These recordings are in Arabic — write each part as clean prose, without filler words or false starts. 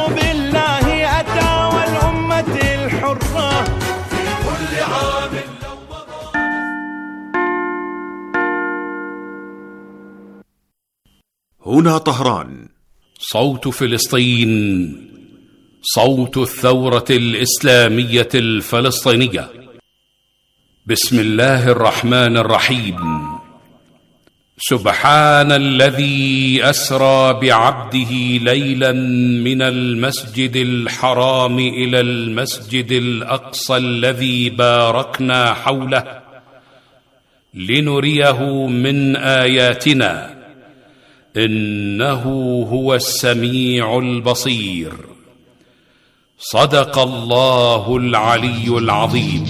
بالله أتى والأمة الحرة في كل عام لو مضى. هنا طهران، صوت فلسطين، صوت الثورة الإسلامية الفلسطينية. بسم الله الرحمن الرحيم. سبحان الذي أسرى بعبده ليلا من المسجد الحرام إلى المسجد الأقصى الذي باركنا حوله لنريه من آياتنا إنه هو السميع البصير. صدق الله العلي العظيم.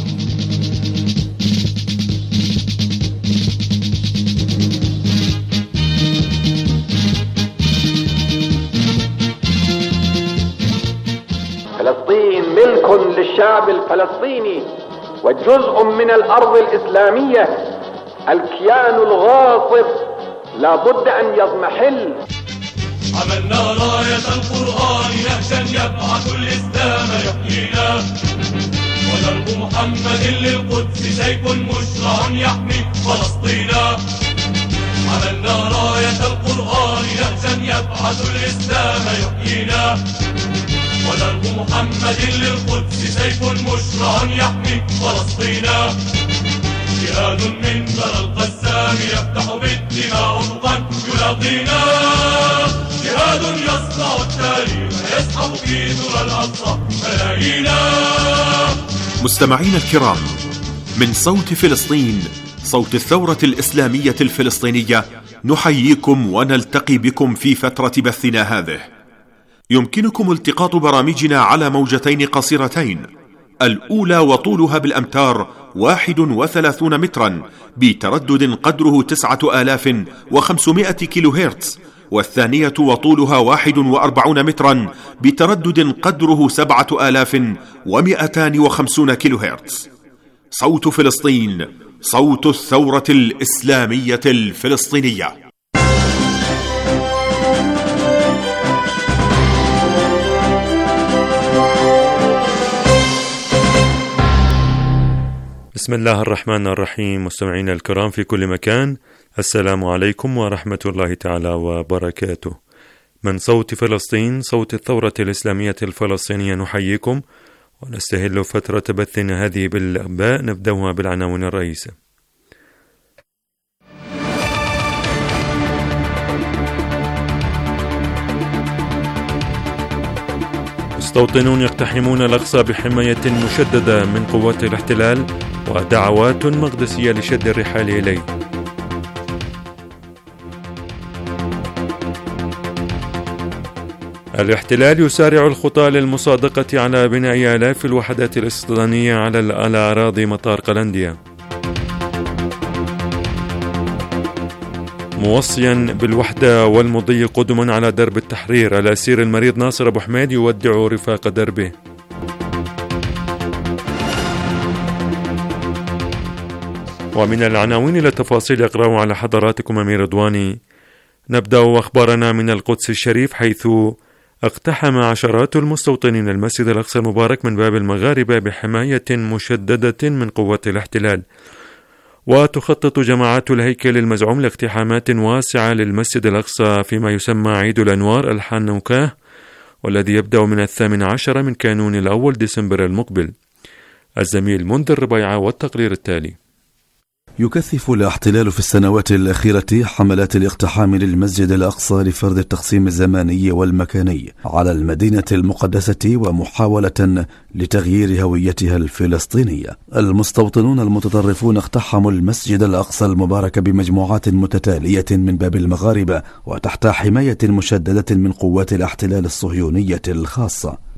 فلسطين ملك للشعب الفلسطيني وجزء من الأرض الإسلامية. الكيان الغاصب لا بد أن يضمحل. عملنا راية القرآن نهجا يبعث الإسلام يحيينا، ودرب محمد للقدس سيف مشرع يحمي فلسطينا. عملنا راية القرآن نهجا يبعث الإسلام يحيينا، ودرب محمد للقدس سيف مشرع يحمي فلسطينا. جهاد من ذرى القسام يفتح بالدماء أفقا يلاقينا، جهاد يصنع التاريخ يسحب في ذرى الأقصى ملايينا. مستمعين الكرام، من صوت فلسطين، صوت الثورة الإسلامية الفلسطينية، نحييكم ونلتقي بكم في فترة بثنا هذه. يمكنكم التقاط برامجنا على موجتين قصيرتين، الأولى وطولها بالأمتار 31 مترا بتردد قدره 9500 كيلو هرتز، والثانية وطولها 41 مترا بتردد قدره 7250 كيلو هرتز. صوت فلسطين، صوت الثورة الإسلامية الفلسطينية. بسم الله الرحمن الرحيم. مستمعينا الكرام في كل مكان، السلام عليكم ورحمة الله تعالى وبركاته. من صوت فلسطين، صوت الثورة الإسلامية الفلسطينية، نحييكم ونستهل فترة بثنا هذه بالأنباء. نبدأها بالعناوين الرئيسة. مستوطنون يقتحمون الأقصى بحماية مشددة من قوات الاحتلال، ودعوات مقدسية لشد الرحال إليه. الاحتلال يسارع الخطى للمصادقة على بناء آلاف الوحدات الاستيطانية على أراضي مطار قلنديا، موصيا بالوحدة والمضي قدما على درب التحرير. الأسير المريض ناصر أبو حميد يودع رفاق دربه. ومن العناوين إلى التفاصيل يقرأ على حضراتكم أمير رضواني. نبدأ أخبارنا من القدس الشريف، حيث اقتحم عشرات المستوطنين المسجد الأقصى المبارك من باب المغاربة بحماية مشددة من قوات الاحتلال. وتخطط جماعات الهيكل المزعوم لاقتحامات واسعة للمسجد الأقصى فيما يسمى عيد الأنوار الحنوكاه، والذي يبدأ من 18 من كانون الأول ديسمبر المقبل. الزميل منذر ربيعة والتقرير التالي. يكثف الاحتلال في السنوات الأخيرة حملات الاقتحام للمسجد الأقصى لفرض التقسيم الزماني والمكاني على المدينة المقدسة ومحاولة لتغيير هويتها الفلسطينية. المستوطنون المتطرفون اقتحموا المسجد الأقصى المبارك بمجموعات متتالية من باب المغاربة وتحت حماية مشددة من قوات الاحتلال الصهيونية الخاصة.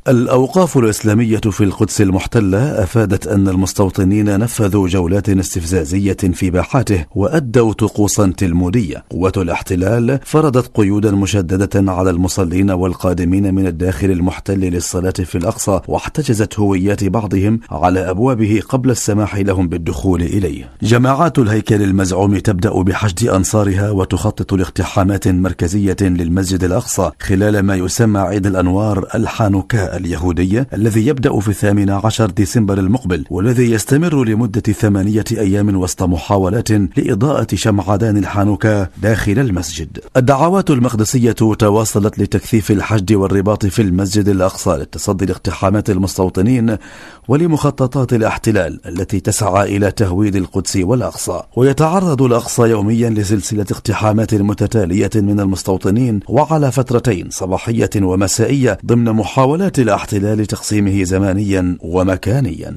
الأوقاف الإسلامية في القدس المحتلة أفادت أن المستوطنين نفذوا جولات استفزازية في باحاته وأدوا طقوسا تلمودية. قوة الاحتلال فرضت قيودا مشددة على المصلين والقادمين من الداخل المحتل للصلاة في الأقصى، واحتجزت هويات بعضهم على أبوابه قبل السماح لهم بالدخول إليه. جماعات الهيكل المزعوم تبدأ بحشد أنصارها وتخطط لاقتحامات مركزية للمسجد الأقصى خلال ما يسمى عيد الأنوار الحانوكا اليهودية، الذي يبدأ في 18 ديسمبر المقبل، والذي يستمر لمدة 8 أيام وسط محاولات لإضاءة شمعدان الحانوكا داخل المسجد. الدعوات المقدسية تواصلت لتكثيف الحشد والرباط في المسجد الأقصى للتصدي لاقتحامات المستوطنين ولمخططات الاحتلال التي تسعى إلى تهويد القدس والأقصى. ويتعرض الأقصى يوميا لسلسلة اقتحامات متتالية من المستوطنين وعلى فترتين صباحية ومسائية ضمن محاولات الاحتلال لتقسيمه زمانيا ومكانيا.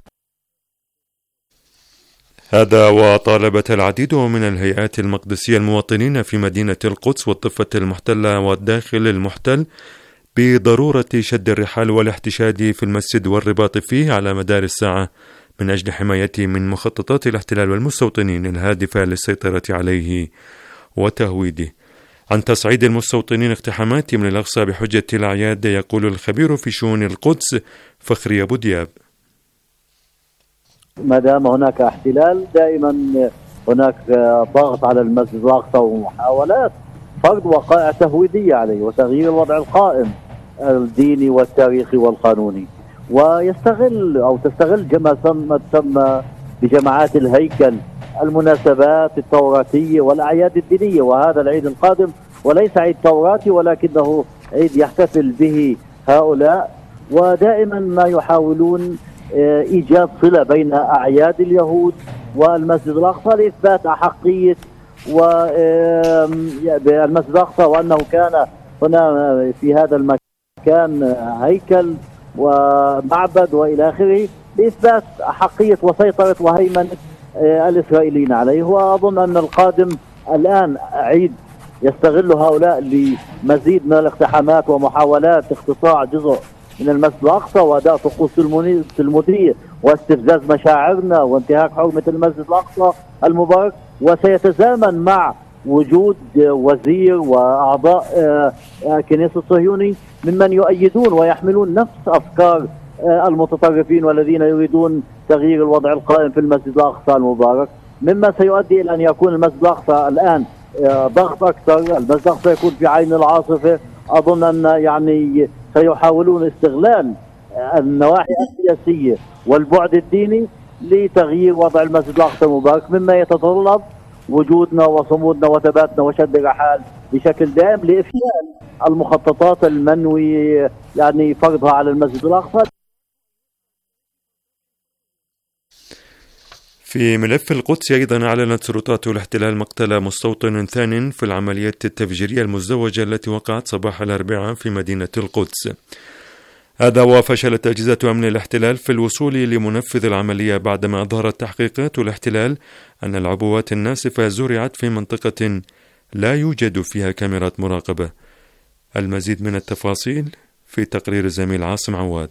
هذا وطالبت العديد من الهيئات المقدسية المواطنين في مدينة القدس والضفة المحتلة والداخل المحتل بضرورة شد الرحال والاحتشاد في المسجد والرباط فيه على مدار الساعة من أجل حمايته من مخططات الاحتلال والمستوطنين الهادفة للسيطرة عليه وتهويده. عن تصعيد المستوطنين اقتحاماتهم للأقصى بحجة الأعياد يقول الخبير في شؤون القدس فخري أبو دياب: ما دام هناك احتلال دائما هناك ضغط على المسجد الأقصى ومحاولات فرض وقائع تهويدية عليه وتغيير الوضع القائم الديني والتاريخي والقانوني، ويستغل أو تستغل كما تسمى بجماعات الهيكل المناسبات التوراتية والأعياد الدينية. وهذا العيد القادم وليس عيد توراتي ولكنه عيد يحتفل به هؤلاء، ودائما ما يحاولون إيجاد صلة بين أعياد اليهود والمسجد الأقصى لإثبات أحقية والمسجد الأقصى وأنه كان هنا في هذا المكان هيكل ومعبد وإلى آخره، لإثبات أحقية وسيطرة وهيمنة الإسرائيليين عليه. وأظن أن القادم الآن عيد يستغل هؤلاء لمزيد من الاقتحامات ومحاولات اقتطاع جزء من المسجد الأقصى وأداء طقوس تلمودية واستفزاز مشاعرنا وانتهاك حرمة المسجد الأقصى المبارك. وسيتزامن مع وجود وزير وأعضاء كنيسة الصهيوني ممن يؤيدون ويحملون نفس أفكار المتطرفين والذين يريدون تغيير الوضع القائم في المسجد الأقصى المبارك، مما سيؤدي إلى أن يكون المسجد الأقصى الآن ضغط أكثر. المسجد الأقصى يكون في عين العاصفة. أظن أن يعني سيحاولون استغلال النواحي السياسية والبعد الديني لتغيير وضع المسجد الأقصى المبارك، مما يتطلب وجودنا وصمودنا وثباتنا وشد الرحال بشكل دائم لإفشال المخططات المنوي يعني فرضها على المسجد الأقصى. في ملف القدس أيضا أعلنت سلطات الاحتلال مقتل مستوطن ثان في العمليات التفجيرية المزدوجة التي وقعت صباح الأربعاء في مدينة القدس. هذا وفشلت أجهزة أمن الاحتلال في الوصول لمنفذ العملية بعدما أظهرت تحقيقات الاحتلال أن العبوات الناسفة زرعت في منطقة لا يوجد فيها كاميرات مراقبة. المزيد من التفاصيل في تقرير الزميل عاصم عواد.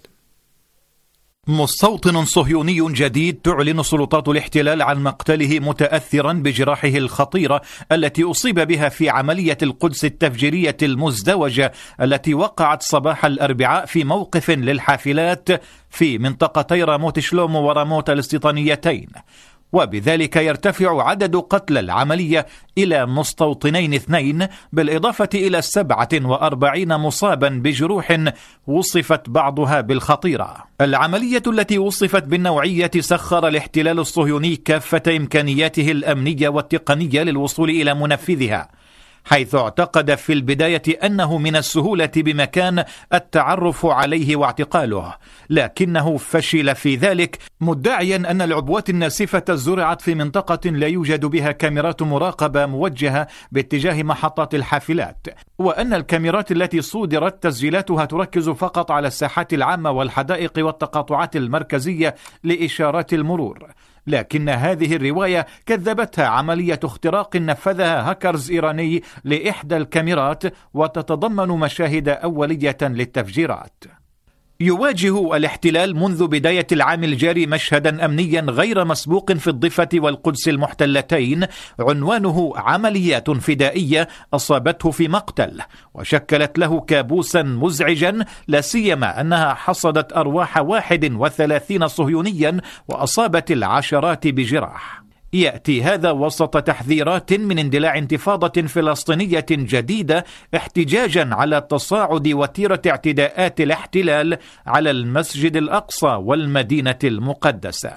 مستوطن صهيوني جديد تعلن سلطات الاحتلال عن مقتله متأثرا بجراحه الخطيرة التي أصيب بها في عملية القدس التفجيرية المزدوجة التي وقعت صباح الأربعاء في موقف للحافلات في منطقتي راموت شلومو وراموت الاستيطانيتين، وبذلك يرتفع عدد قتلى العملية إلى مستوطنين 2 بالإضافة إلى 47 مصابا بجروح وصفت بعضها بالخطيرة. العملية التي وصفت بالنوعية سخر الاحتلال الصهيوني كافة إمكانياته الأمنية والتقنية للوصول إلى منفذها، حيث اعتقد في البداية أنه من السهولة بمكان التعرف عليه واعتقاله، لكنه فشل في ذلك، مدعيا أن العبوات الناسفة زرعت في منطقة لا يوجد بها كاميرات مراقبة موجهة باتجاه محطات الحافلات، وأن الكاميرات التي صودرت تسجيلاتها تركز فقط على الساحات العامة والحدائق والتقاطعات المركزية لإشارات المرور. لكن هذه الرواية كذبتها عملية اختراق نفذها هاكرز إيراني لإحدى الكاميرات وتتضمن مشاهد أولية للتفجيرات. يواجه الاحتلال منذ بداية العام الجاري مشهدا أمنيا غير مسبوق في الضفة والقدس المحتلتين، عنوانه عمليات فدائية أصابته في مقتل، وشكلت له كابوسا مزعجا، لا سيما أنها حصدت أرواح 31 صهيونيا وأصابت العشرات بجراح. يأتي هذا وسط تحذيرات من اندلاع انتفاضة فلسطينية جديدة احتجاجا على تصاعد وتيرة اعتداءات الاحتلال على المسجد الأقصى والمدينة المقدسة.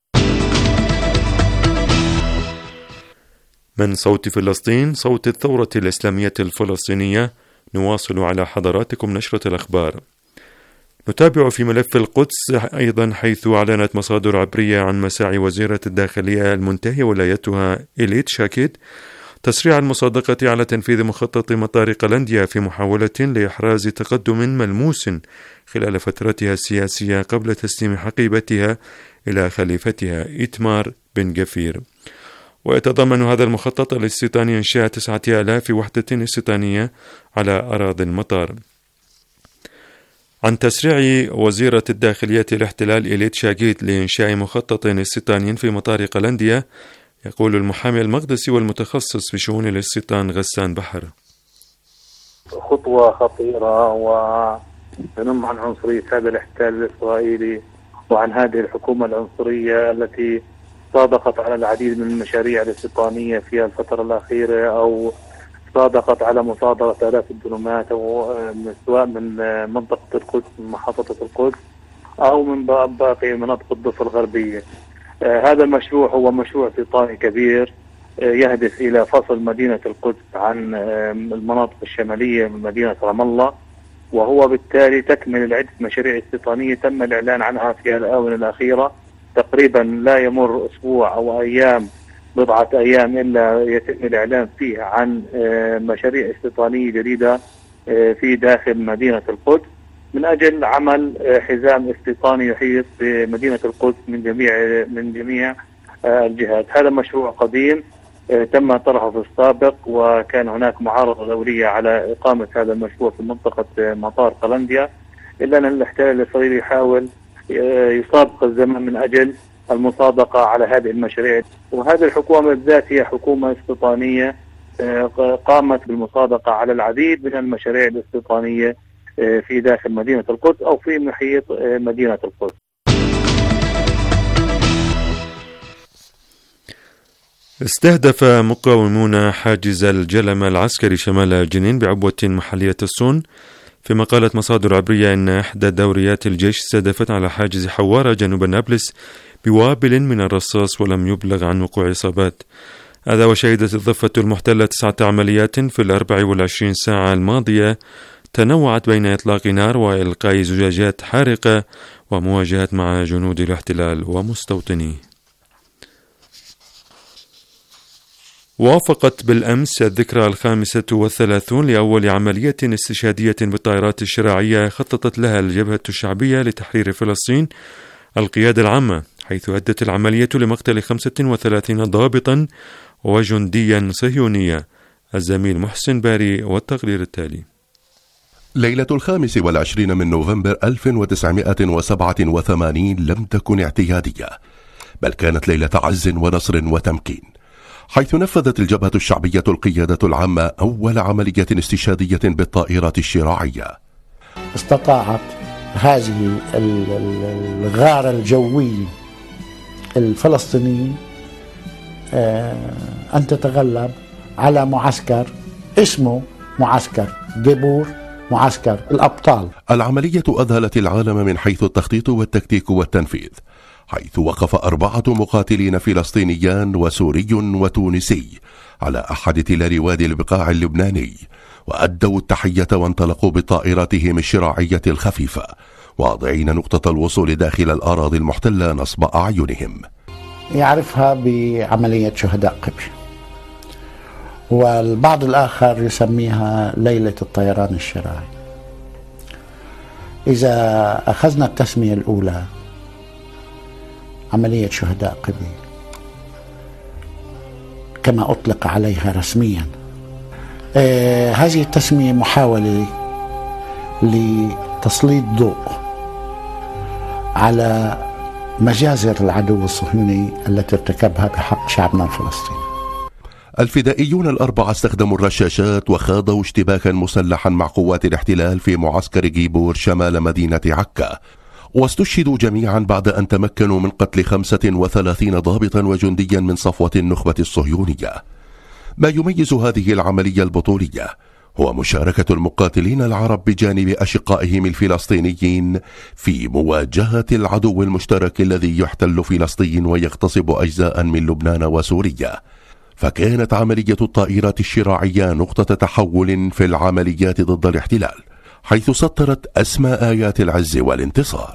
من صوت فلسطين، صوت الثورة الإسلامية الفلسطينية، نواصل على حضراتكم نشرة الأخبار. نتابع في ملف القدس أيضا، حيث أعلنت مصادر عبرية عن مساعي وزيرة الداخلية المنتهية ولايتها إيليت شاكيت تسريع المصادقة على تنفيذ مخطط مطار قلنديا في محاولة لإحراز تقدم ملموس خلال فترتها السياسية قبل تسليم حقيبتها إلى خليفتها إيتمار بن غفير. ويتضمن هذا المخطط الاستيطاني إنشاء 9000 وحدة استيطانية على أراضي المطار. عن تسريع وزيرة الداخلية الاحتلال إيليت شاكيت لإنشاء مخطط استيطاني في مطار قلنديا، يقول المحامي المقدسي والمتخصص في شؤون الاستيطان غسان بحر: خطوة خطيرة وتنم عن عنصرية هذا الاحتلال الإسرائيلي وعن هذه الحكومة العنصرية التي صادقت على العديد من المشاريع الاستيطانية في الفترة الأخيرة، أو صادقت على مصادرة آلاف الدنومات، سواء من منطقة القدس، من محافظة القدس، أو من باقي مناطق الضفة الغربية. هذا المشروع هو مشروع استيطاني كبير يهدف إلى فصل مدينة القدس عن المناطق الشمالية من مدينة رام الله، وهو بالتالي تكمل عدة مشاريع استيطانية تم الإعلان عنها في الآونة الأخيرة. تقريبا لا يمر أسبوع أو بضعة أيام إلا يتم الإعلان فيه عن مشاريع استيطانية جديدة في داخل مدينة القدس من أجل عمل حزام استيطاني يحيط بمدينة القدس من جميع الجهات. هذا مشروع قديم تم طرحه في السابق، وكان هناك معارضة دولية على إقامة هذا المشروع في منطقة مطار قلنديا، إلا أن الاحتلال الإسرائيلي يحاول يسابق الزمن من أجل المصادقة على هذه المشاريع. وهذه الحكومة بالذات هي حكومة استيطانية قامت بالمصادقة على العديد من المشاريع الاستيطانية في داخل مدينة القدس أو في محيط مدينة القدس. استهدف مقاومون حاجز الجلمة العسكري شمال جنين بعبوة محلية الصون، فيما قالت مصادر عبرية أن إحدى دوريات الجيش استهدفت على حاجز حوارة جنوب نابلس بوابل من الرصاص، ولم يبلغ عن وقوع إصابات. هذا وشهدت الضفة المحتلة 9 عمليات في 24 ساعة الماضية تنوعت بين إطلاق نار وإلقاء زجاجات حارقة ومواجهات مع جنود الاحتلال ومستوطنيه. وافقت بالأمس الذكرى 35 لأول عملية استشهادية بالطائرات الشراعية خططت لها الجبهة الشعبية لتحرير فلسطين القيادة العامة، حيث أدت العملية لمقتل 35 ضابطا وجنديا صهيونيا. الزميل محسن باري والتقرير التالي. ليلة 25 من نوفمبر 1987 لم تكن اعتيادية، بل كانت ليلة عز ونصر وتمكين، حيث نفذت الجبهة الشعبية القيادة العامة أول عملية استشهادية بالطائرات الشراعية. استطاعت هذه الغارة الجوية الفلسطينية أن تتغلب على معسكر اسمه معسكر ديبور، معسكر الأبطال. العملية أذهلت العالم من حيث التخطيط والتكتيك والتنفيذ، حيث وقف 4 مقاتلين فلسطينيان وسوري وتونسي على أحد تلال وادي البقاع اللبناني، وأدوا التحية وانطلقوا بطائراتهم الشراعية الخفيفة، واضعين نقطة الوصول داخل الأراضي المحتلة نصب أعينهم. يعرفها بعملية شهداء قبش، والبعض الآخر يسميها ليلة الطيران الشراعي. إذا أخذنا التسمية الأولى عملية شهداء قبل كما أطلق عليها رسميا، هذه التسمية محاولة لتسليط ضوء على مجازر العدو الصهيوني التي ارتكبها بحق شعبنا الفلسطيني. الفدائيون الأربعة استخدموا الرشاشات وخاضوا اشتباكا مسلحا مع قوات الاحتلال في معسكر جيبور شمال مدينة عكا، واستشهدوا جميعا بعد أن تمكنوا من قتل 35 ضابطا وجنديا من صفوة النخبة الصهيونية. ما يميز هذه العملية البطولية هو مشاركة المقاتلين العرب بجانب أشقائهم الفلسطينيين في مواجهة العدو المشترك الذي يحتل فلسطين ويغتصب أجزاء من لبنان وسوريا. فكانت عملية الطائرات الشراعية نقطة تحول في العمليات ضد الاحتلال، حيث سطرت أسمى آيات العز والانتصار.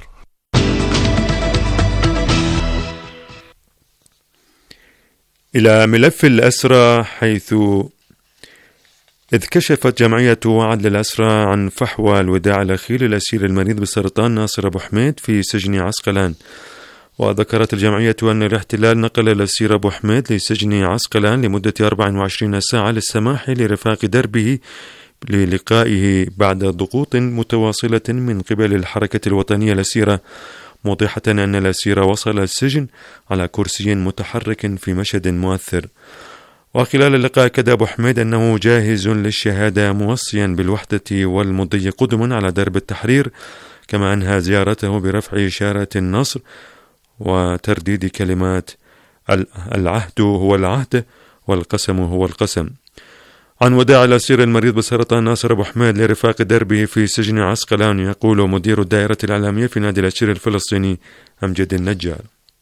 إلى ملف الأسرى، حيث إذ كشفت جمعية عدل الأسرى عن فحوى الوداع الأخير للأسير المريض بسرطان ناصر أبو حميد في سجن عسقلان. وذكرت الجمعية أن الاحتلال نقل الأسير أبو حميد لسجن عسقلان لمدة 24 ساعة للسماح لرفاق دربه للقائه بعد ضغوط متواصلة من قبل الحركة الوطنية الأسيرة، موضحة أن الأسير وصل السجن على كرسي متحرك في مشهد مؤثر. وخلال اللقاء أكد أبو حميد أنه جاهز للشهادة، موصيا بالوحدة والمضي قدما على درب التحرير، كما أنهى زيارته برفع إشارة النصر وترديد كلمات العهد هو العهد والقسم هو القسم. عن وداع الأسير المريض بسرطان ناصر أبو حميد لرفاق دربه في سجن عسقلان، يقول مدير الدائرة الإعلامية في نادي الأسير الفلسطيني أمجد النجار: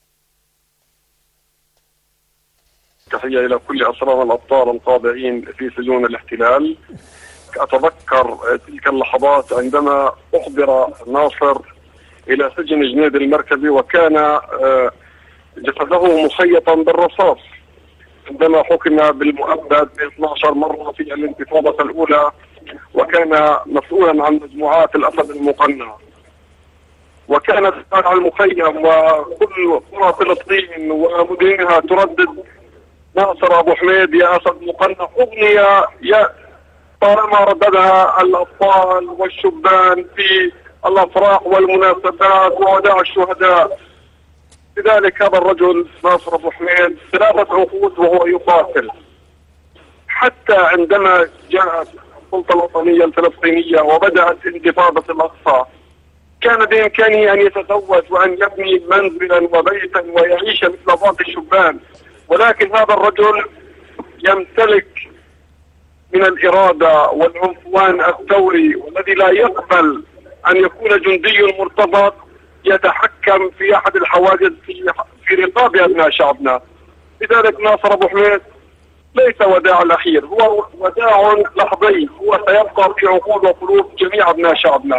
تحية إلى كل أسرانا الأبطال القابعين في سجون الاحتلال. أتذكر تلك اللحظات عندما أحضر ناصر إلى سجن جنيد المركزي وكان جسده مخيطا بالرصاص، عندما حكم بالمؤبد 12 مرة في الانتفاضة الأولى، وكان مسؤولا عن مجموعات الأسد المقنع، وكانت على المخيم وكل قرى فلسطين ومدنها تردد ناصر أبو حميد يا أسد مقنع، أغنية طالما رددها الأطفال والشبان في الأفراح والمناسبات ووداع الشهداء. لذلك هذا الرجل ناصر أبو حميد 3 عقود وهو يقاتل، حتى عندما جاءت السلطة الوطنية الفلسطينية وبدأت انتفاضة الأقصى كان بإمكانه أن يتزوج وأن يبني منزلا وبيتا ويعيش مثل باقي الشبان، ولكن هذا الرجل يمتلك من الإرادة والعنفوان الثوري، والذي لا يقبل أن يكون جندي مرتبط يتحكم في أحد الحواجز في رقاب أبناء شعبنا. لذلك ناصر أبو حميد ليس وداع الأخير، هو وداع لحظي، هو سيبقى في عقول وقلوب جميع أبناء شعبنا.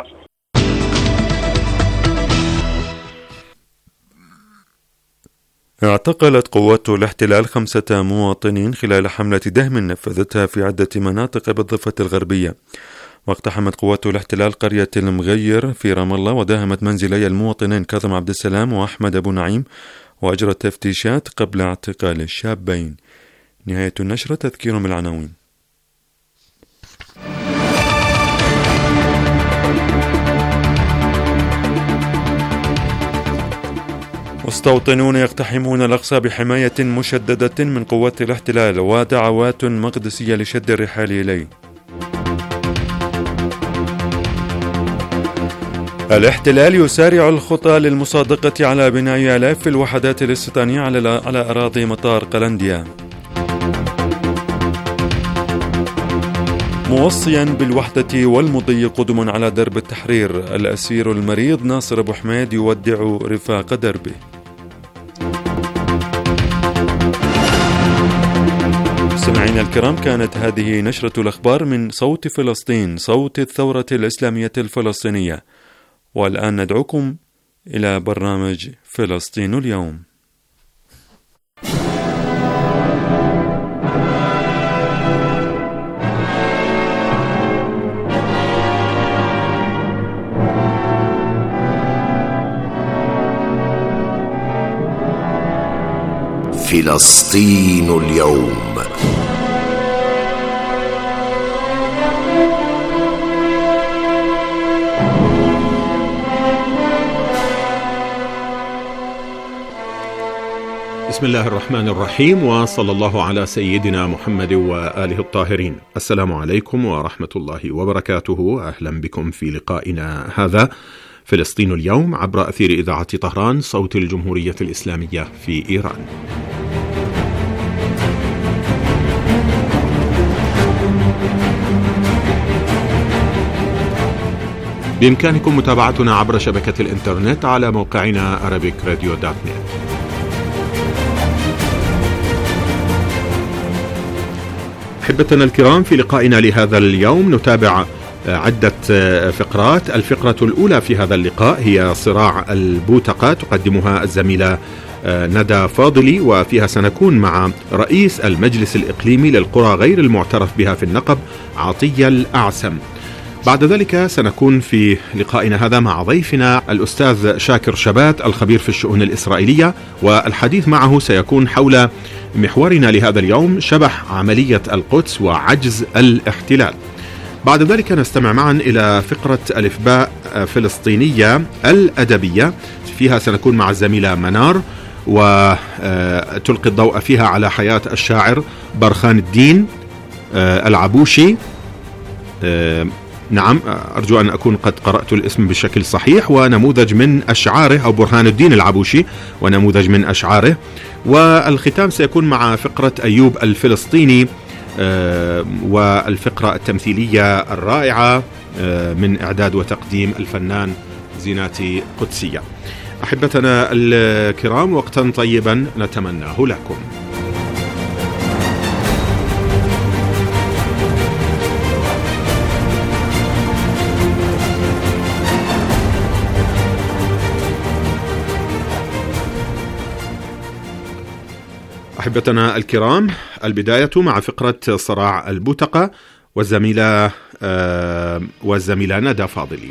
اعتقلت قوات الاحتلال 5 مواطنين خلال حملة دهم نفذتها في عدة مناطق بالضفة الغربية. واقتحمت قوات الاحتلال قرية المغير في رام الله وداهمت منزلي المواطنين كاظم عبد السلام وأحمد أبو نعيم، وأجرت تفتيشات قبل اعتقال الشابين. نهاية النشرة تذكير بالعناوين. مستوطنون يقتحمون الأقصى بحماية مشددة من قوات الاحتلال، ودعوات مقدسية لشد الرحال إليه. الاحتلال يسارع الخطى للمصادقة على بناء آلاف الوحدات الاستيطانية على أراضي مطار قلنديا، موصيا بالوحدة والمضي قدما على درب التحرير. الأسير المريض ناصر أبو حميد يودع رفاق دربه. مستمعينا الكرام، كانت هذه نشرة الأخبار من صوت فلسطين، صوت الثورة الإسلامية الفلسطينية. والآن ندعوكم إلى برنامج فلسطين اليوم. فلسطين اليوم. بسم الله الرحمن الرحيم، وصلى الله على سيدنا محمد وآله الطاهرين. السلام عليكم ورحمة الله وبركاته. أهلا بكم في لقائنا هذا فلسطين اليوم عبر أثير إذاعة طهران صوت الجمهورية الإسلامية في إيران. بإمكانكم متابعتنا عبر شبكة الإنترنت على موقعنا arabicradio.net. أحبتنا الكرام، في لقائنا لهذا اليوم نتابع عدة فقرات. الفقرة الأولى في هذا اللقاء هي صراع البوتقة، تقدمها الزميلة ندى فاضلي، وفيها سنكون مع رئيس المجلس الإقليمي للقرى غير المعترف بها في النقب عطية الأعسم. بعد ذلك سنكون في لقائنا هذا مع ضيفنا الأستاذ شاكر شبات الخبير في الشؤون الإسرائيلية، والحديث معه سيكون حول محورنا لهذا اليوم: شبح عملية القدس وعجز الاحتلال. بعد ذلك نستمع معا إلى فقرة الإفباء فلسطينية الأدبية، فيها سنكون مع الزميلة منار، وتلقي الضوء فيها على حياة الشاعر برخان الدين العبوشي. نعم، أرجو أن أكون قد قرأت الاسم بشكل صحيح. ونموذج من أشعاره، أو برهان الدين العبوشي ونموذج من أشعاره. والختام سيكون مع فقرة أيوب الفلسطيني، والفقرة التمثيلية الرائعة من إعداد وتقديم الفنان زيناتي قدسية. أحبتنا الكرام، وقتا طيبا نتمناه لكم. أحبتنا الكرام، البداية مع فقرة صراع البوتقة والزميلة ندى فاضلي.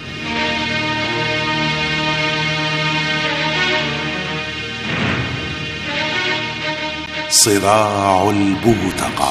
صراع البوتقة.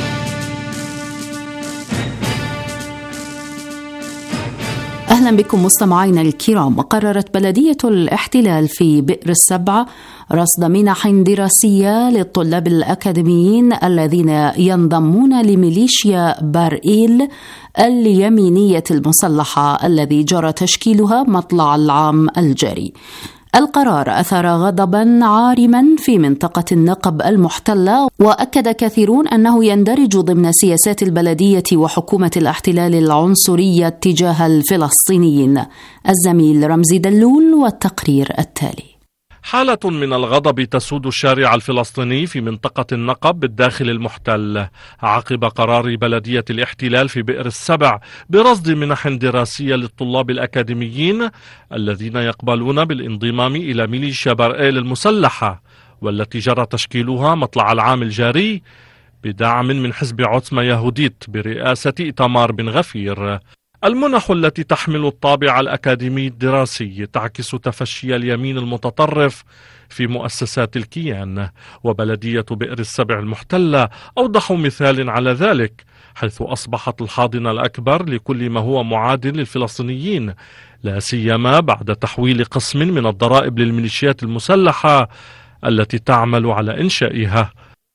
أهلا بكم مستمعينا الكرام. قررت بلدية الاحتلال في بئر السبع رصد منح دراسية للطلاب الأكاديميين الذين ينضمون لميليشيا بارئيل اليمينية المسلحة الذي جرى تشكيلها مطلع العام الجاري. القرار أثار غضبا عارما في منطقة النقب المحتلة، وأكد كثيرون أنه يندرج ضمن سياسات البلدية وحكومة الاحتلال العنصرية تجاه الفلسطينيين. الزميل رمزي دلول والتقرير التالي. حالة من الغضب تسود الشارع الفلسطيني في منطقة النقب بالداخل المحتل عقب قرار بلدية الاحتلال في بئر السبع برصد منح دراسية للطلاب الأكاديميين الذين يقبلون بالانضمام إلى ميليشيا بارئيل المسلحة، والتي جرى تشكيلها مطلع العام الجاري بدعم من حزب عتمة يهوديت برئاسة إيتمار بن غفير. المنح التي تحمل الطابع الأكاديمي الدراسي تعكس تفشي اليمين المتطرف في مؤسسات الكيان، وبلدية بئر السبع المحتلة أوضح مثال على ذلك، حيث أصبحت الحاضنة الأكبر لكل ما هو معاد للفلسطينيين، لا سيما بعد تحويل قسم من الضرائب للميليشيات المسلحة التي تعمل على إنشائها.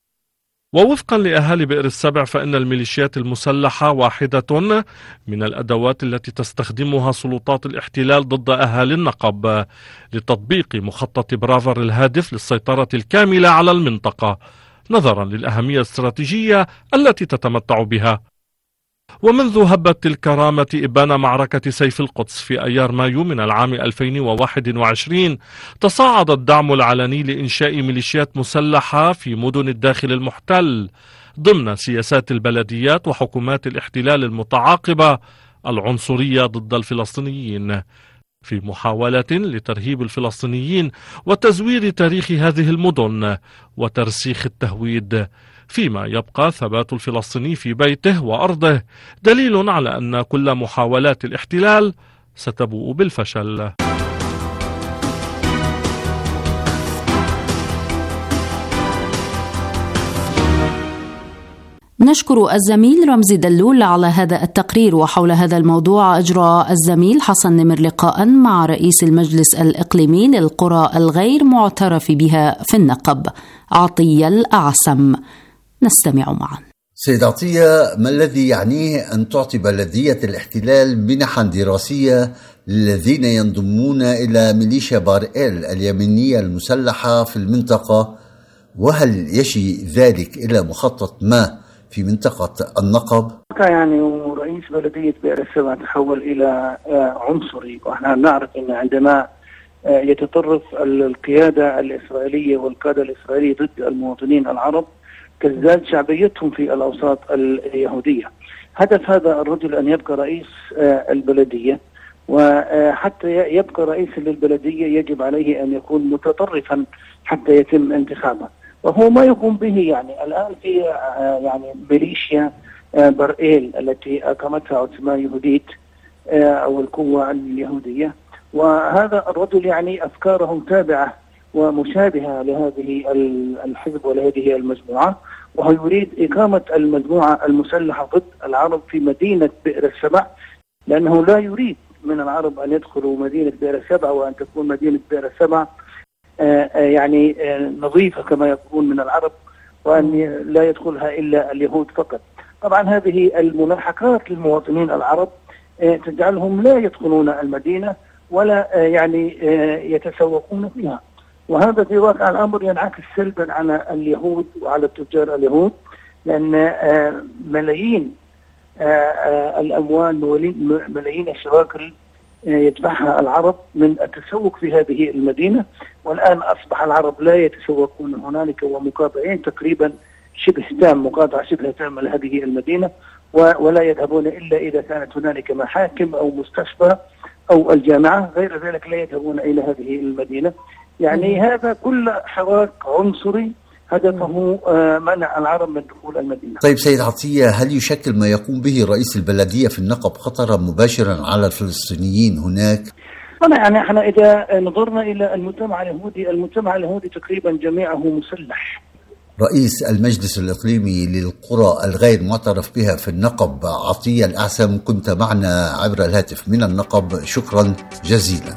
ووفقا لأهالي بئر السبع فإن الميليشيات المسلحة واحدة من الأدوات التي تستخدمها سلطات الاحتلال ضد أهالي النقب لتطبيق مخطط برافر الهادف للسيطرة الكاملة على المنطقة، نظرا للأهمية الاستراتيجية التي تتمتع بها. ومنذ هبت الكرامة إبان معركة سيف القدس في أيار مايو من العام 2021 تصاعد الدعم العلني لإنشاء ميليشيات مسلحة في مدن الداخل المحتل ضمن سياسات البلديات وحكومات الاحتلال المتعاقبة العنصرية ضد الفلسطينيين، في محاولة لترهيب الفلسطينيين وتزوير تاريخ هذه المدن وترسيخ التهويد، فيما يبقى ثبات الفلسطيني في بيته وأرضه دليل على أن كل محاولات الاحتلال ستبوء بالفشل. نشكر الزميل رمزي دلول على هذا التقرير. وحول هذا الموضوع أجرى الزميل حسن نمر لقاء مع رئيس المجلس الإقليمي للقرى الغير معترف بها في النقب عطية الأعسم. نستمع معا. سيد عطية، ما الذي يعنيه أن تعطي بلدية الاحتلال منحا دراسية للذين ينضمون إلى ميليشيا بار-إل اليمنية المسلحة في المنطقة؟ وهل يشي ذلك إلى مخطط ما في منطقة النقب؟ يعني رئيس بلدية بئر السبع تحول إلى عنصري، ونحن نعرف أن عندما يتطرف القيادة الإسرائيلية والقادة الإسرائيلية ضد المواطنين العرب تزداد شعبيتهم في الأوساط اليهودية. هدف هذا الرجل أن يبقى رئيس البلدية، وحتى يبقى رئيس للبلدية يجب عليه أن يكون متطرفا حتى يتم انتخابه، وهو ما يقوم به. يعني الآن في يعني ميليشيا بار-إل التي أقامتها عثمان يهوديت أو القوة اليهودية، وهذا الرجل يعني أفكاره تابعة ومشابهة لهذه الحزب ولهذه المجموعة، وهو يريد إقامة المجموعة المسلحة ضد العرب في مدينة بئر السبع، لأنه لا يريد من العرب أن يدخلوا مدينة بئر السبع، وأن تكون مدينة بئر السبع يعني نظيفة كما يقولون من العرب، وأن لا يدخلها إلا اليهود فقط. طبعا هذه الملاحقات للمواطنين العرب تجعلهم لا يدخلون المدينة ولا يعني يتسوقون فيها، وهذا في واقع الأمر ينعكس سلبا على اليهود وعلى التجار اليهود، لأن ملايين الأموال ملايين الشراكل يدفعها العرب من التسوق في هذه المدينة، والآن أصبح العرب لا يتسوقون هنالك ومقاطعين تقريبا شبه تام، مقاطعة شبه تامة لهذه المدينة، ولا يذهبون إلا إذا كانت هنالك محاكم أو مستشفى أو الجامعة، غير ذلك لا يذهبون إلى هذه المدينة. يعني هذا كل حراك عنصري هدفه منع العرب من دخول المدينة. طيب سيد عطية، هل يشكل ما يقوم به رئيس البلدية في النقب خطرا مباشرا على الفلسطينيين هناك؟ يعني احنا إذا نظرنا إلى المجتمع اليهودي تقريبا جميعه مسلح. رئيس المجلس الإقليمي للقرى الغير معترف بها في النقب عطية الأعسم، كنت معنا عبر الهاتف من النقب، شكرا جزيلا.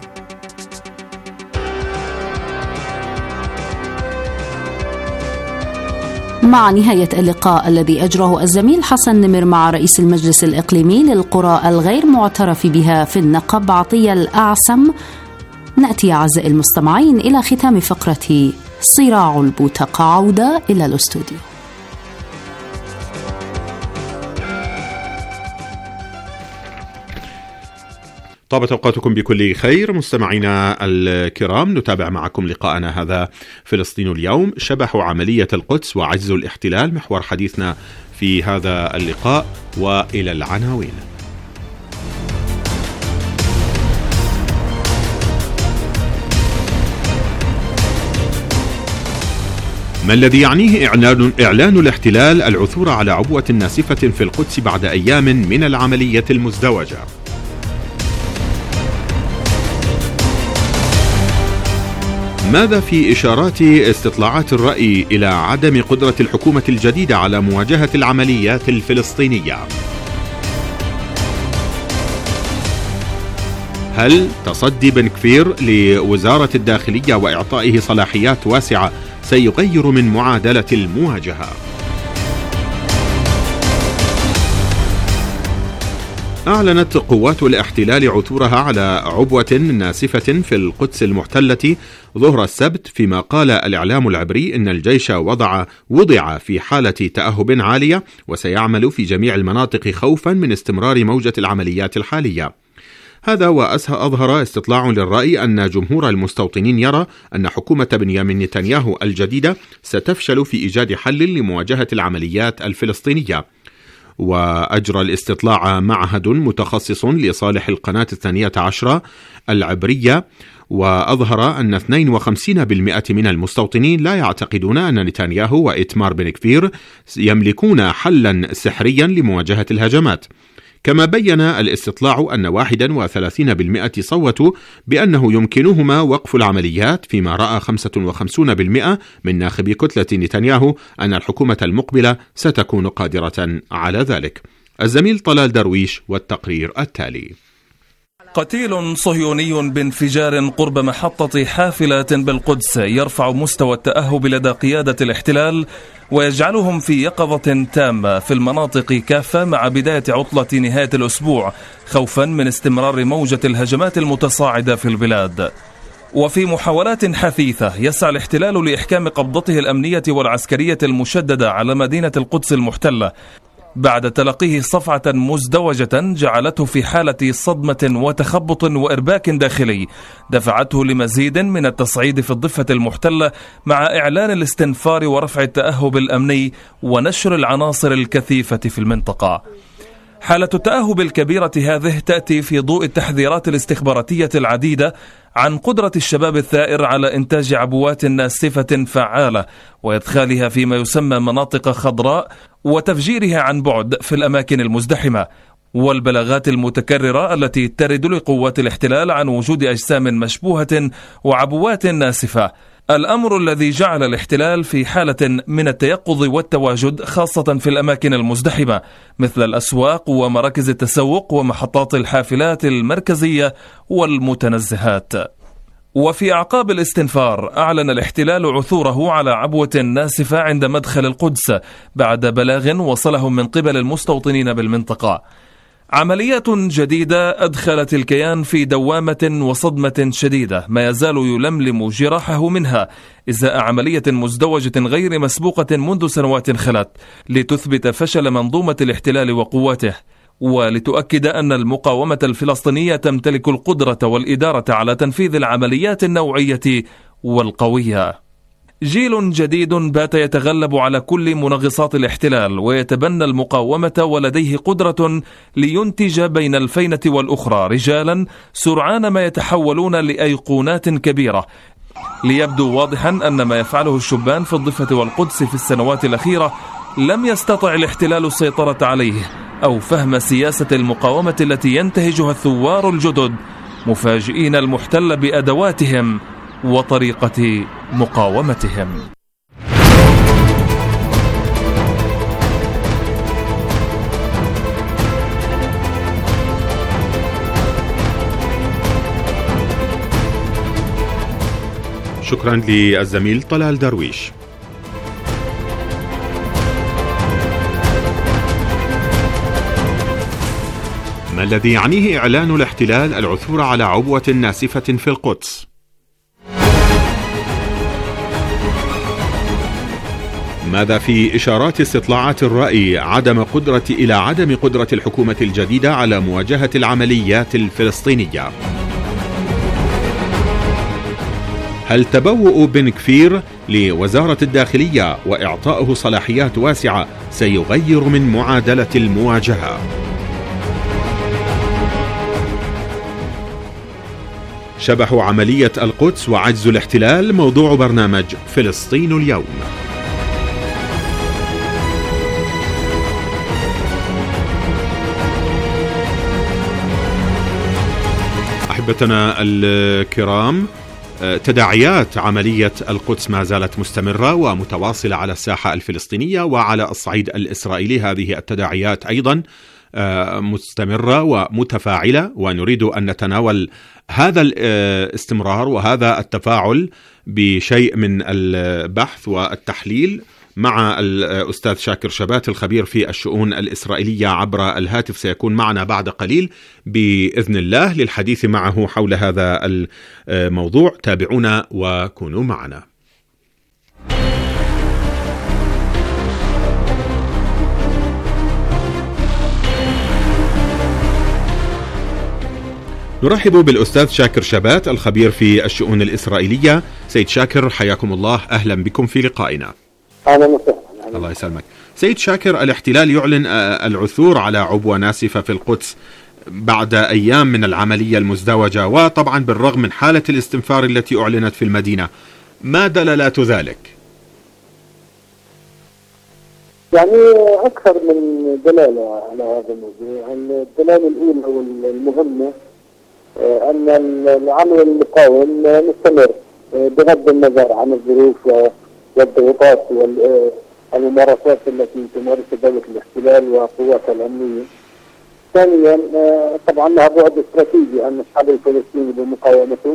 مع نهاية اللقاء الذي أجره الزميل حسن نمر مع رئيس المجلس الإقليمي للقرى الغير معترف بها في النقب عطية الأعسم، نأتي أعزائي المستمعين إلى ختام فقرة صراع البوتقة. عودة إلى الاستوديو. طابت أوقاتكم بكل خير مستمعينا الكرام، نتابع معكم لقاءنا هذا فلسطين اليوم، شبح عملية القدس وعجز الاحتلال، محور حديثنا في هذا اللقاء، وإلى العناوين. ما الذي يعنيه إعلان الاحتلال العثور على عبوة ناسفة في القدس بعد أيام من العملية المزدوجة؟ ماذا في إشارات استطلاعات الرأي إلى عدم قدرة الحكومة الجديدة على مواجهة العمليات الفلسطينية؟ هل تصدي بن كفير لوزارة الداخلية وإعطائه صلاحيات واسعة سيغير من معادلة المواجهة؟ أعلنت قوات الاحتلال عثورها على عبوة ناسفة في القدس المحتلة ظهر السبت، فيما قال الإعلام العبري إن الجيش وضع في حالة تأهب عالية وسيعمل في جميع المناطق خوفا من استمرار موجة العمليات الحالية. هذا وأظهر استطلاع للرأي أن جمهور المستوطنين يرى أن حكومة بنيامين نتنياهو الجديدة ستفشل في إيجاد حل لمواجهة العمليات الفلسطينية. وأجرى الاستطلاع معهد متخصص لصالح القناة 12 العبرية، وأظهر أن 52% من المستوطنين لا يعتقدون أن نتنياهو وإتمار بن كفير يملكون حلا سحريا لمواجهة الهجمات. كما بين الاستطلاع أن 31% صوتوا بأنه يمكنهما وقف العمليات، فيما رأى 55% من ناخبي كتلة نتنياهو أن الحكومة المقبلة ستكون قادرة على ذلك. الزميل طلال درويش والتقرير التالي. قتيل صهيوني بانفجار قرب محطة حافلات بالقدس يرفع مستوى التأهب لدى قيادة الاحتلال ويجعلهم في يقظة تامة في المناطق كافة مع بداية عطلة نهاية الأسبوع، خوفا من استمرار موجة الهجمات المتصاعدة في البلاد. وفي محاولات حثيثة يسعى الاحتلال لإحكام قبضته الأمنية والعسكرية المشددة على مدينة القدس المحتلة بعد تلقيه صفعة مزدوجة جعلته في حالة صدمة وتخبط وإرباك داخلي دفعته لمزيد من التصعيد في الضفة المحتلة، مع إعلان الاستنفار ورفع التأهب الأمني ونشر العناصر الكثيفة في المنطقة. حالة التأهب الكبيرة هذه تأتي في ضوء التحذيرات الاستخباراتية العديدة عن قدرة الشباب الثائر على إنتاج عبوات ناسفة فعالة وإدخالها فيما يسمى مناطق خضراء وتفجيرها عن بعد في الأماكن المزدحمة، والبلاغات المتكررة التي ترد لقوات الاحتلال عن وجود أجسام مشبوهة وعبوات ناسفة، الأمر الذي جعل الاحتلال في حالة من التيقظ والتواجد، خاصة في الأماكن المزدحمة مثل الأسواق ومراكز التسوق ومحطات الحافلات المركزية والمتنزهات. وفي أعقاب الاستنفار أعلن الاحتلال عثوره على عبوة ناسفة عند مدخل القدس بعد بلاغ وصله من قبل المستوطنين بالمنطقة. عمليات جديدة أدخلت الكيان في دوامة وصدمة شديدة ما يزال يلملم جراحه منها إزاء عملية مزدوجة غير مسبوقة منذ سنوات خلت لتثبت فشل منظومة الاحتلال وقواته، ولتؤكد أن المقاومة الفلسطينية تمتلك القدرة والإدارة على تنفيذ العمليات النوعية والقوية. جيل جديد بات يتغلب على كل منغصات الاحتلال ويتبنى المقاومة، ولديه قدرة لينتج بين الفينة والأخرى رجالا سرعان ما يتحولون لأيقونات كبيرة. ليبدو واضحا أن ما يفعله الشبان في الضفة والقدس في السنوات الأخيرة لم يستطع الاحتلال السيطرة عليه أو فهم سياسة المقاومة التي ينتهجها الثوار الجدد، مفاجئين المحتل بأدواتهم وطريقة مقاومتهم. شكرا للزميل طلال درويش. ما الذي يعنيه إعلان الاحتلال العثور على عبوة ناسفة في القدس؟ ماذا في إشارات استطلاعات الرأي عدم قدرة الحكومة الجديدة على مواجهة العمليات الفلسطينية؟ هل تبوؤ بن كفير لوزارة الداخلية وإعطائه صلاحيات واسعة سيغير من معادلة المواجهة؟ شبح عملية القدس وعجز الاحتلال موضوع برنامج فلسطين اليوم. أحبتنا الكرام، تداعيات عملية القدس ما زالت مستمرة ومتواصلة على الساحة الفلسطينية وعلى الصعيد الإسرائيلي. هذه التداعيات أيضا مستمرة ومتفاعلة، ونريد أن نتناول هذا الاستمرار وهذا التفاعل بشيء من البحث والتحليل مع الأستاذ شاكر شبات الخبير في الشؤون الإسرائيلية عبر الهاتف. سيكون معنا بعد قليل بإذن الله للحديث معه حول هذا الموضوع. تابعونا وكونوا معنا. نرحب بالأستاذ شاكر شبات الخبير في الشؤون الإسرائيلية. سيد شاكر، حياكم الله، أهلا بكم في لقائنا. أهلا وسهلا. الله يسلمك. سيد شاكر، الاحتلال يعلن العثور على عبوة ناسفة في القدس بعد أيام من العملية المزدوجة، وطبعا بالرغم من حالة الاستنفار التي أعلنت في المدينة. ما دلالات ذلك؟ يعني أكثر من دلالة على هذا الموضوع. الدلالة الأولى والمهمة أن العمل المقاوم مستمر بغض النظر عن الظروف والضغوطات والممارسات التي تمارسها دولة الاحتلال وقواتها الأمنية. ثانيا طبعا لها بعد استراتيجي أن الشعب الفلسطيني بمقاومته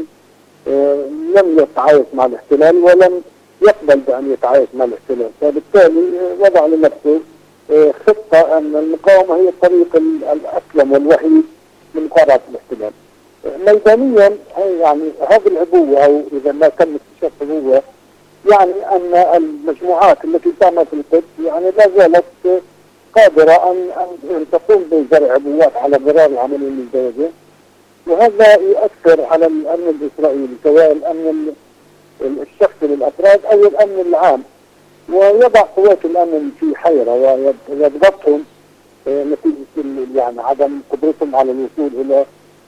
لم يتعايش مع الاحتلال ولم يقبل بأن يتعايش مع الاحتلال، فبالتالي وضع لنفسه خطة أن المقاومة هي الطريق الأسلم والوحيد من مقاومة الاحتلال. ميدانيا يعني هذه العبوة أو إذا ما تم اكتشاف عبوة يعني أن المجموعات التي تعمل في القدس يعني لا زالت قادرة أن تقوم بزرع عبوات على غرار العملية المزدوجة، وهذا يؤثر على الأمن الإسرائيلي سواء الأمن الشخصي للأفراد أو الأمن العام، ويضع قوات الأمن في حيرة ويضغطهم نتيجة يعني عدم قدرتهم على الوصول إلى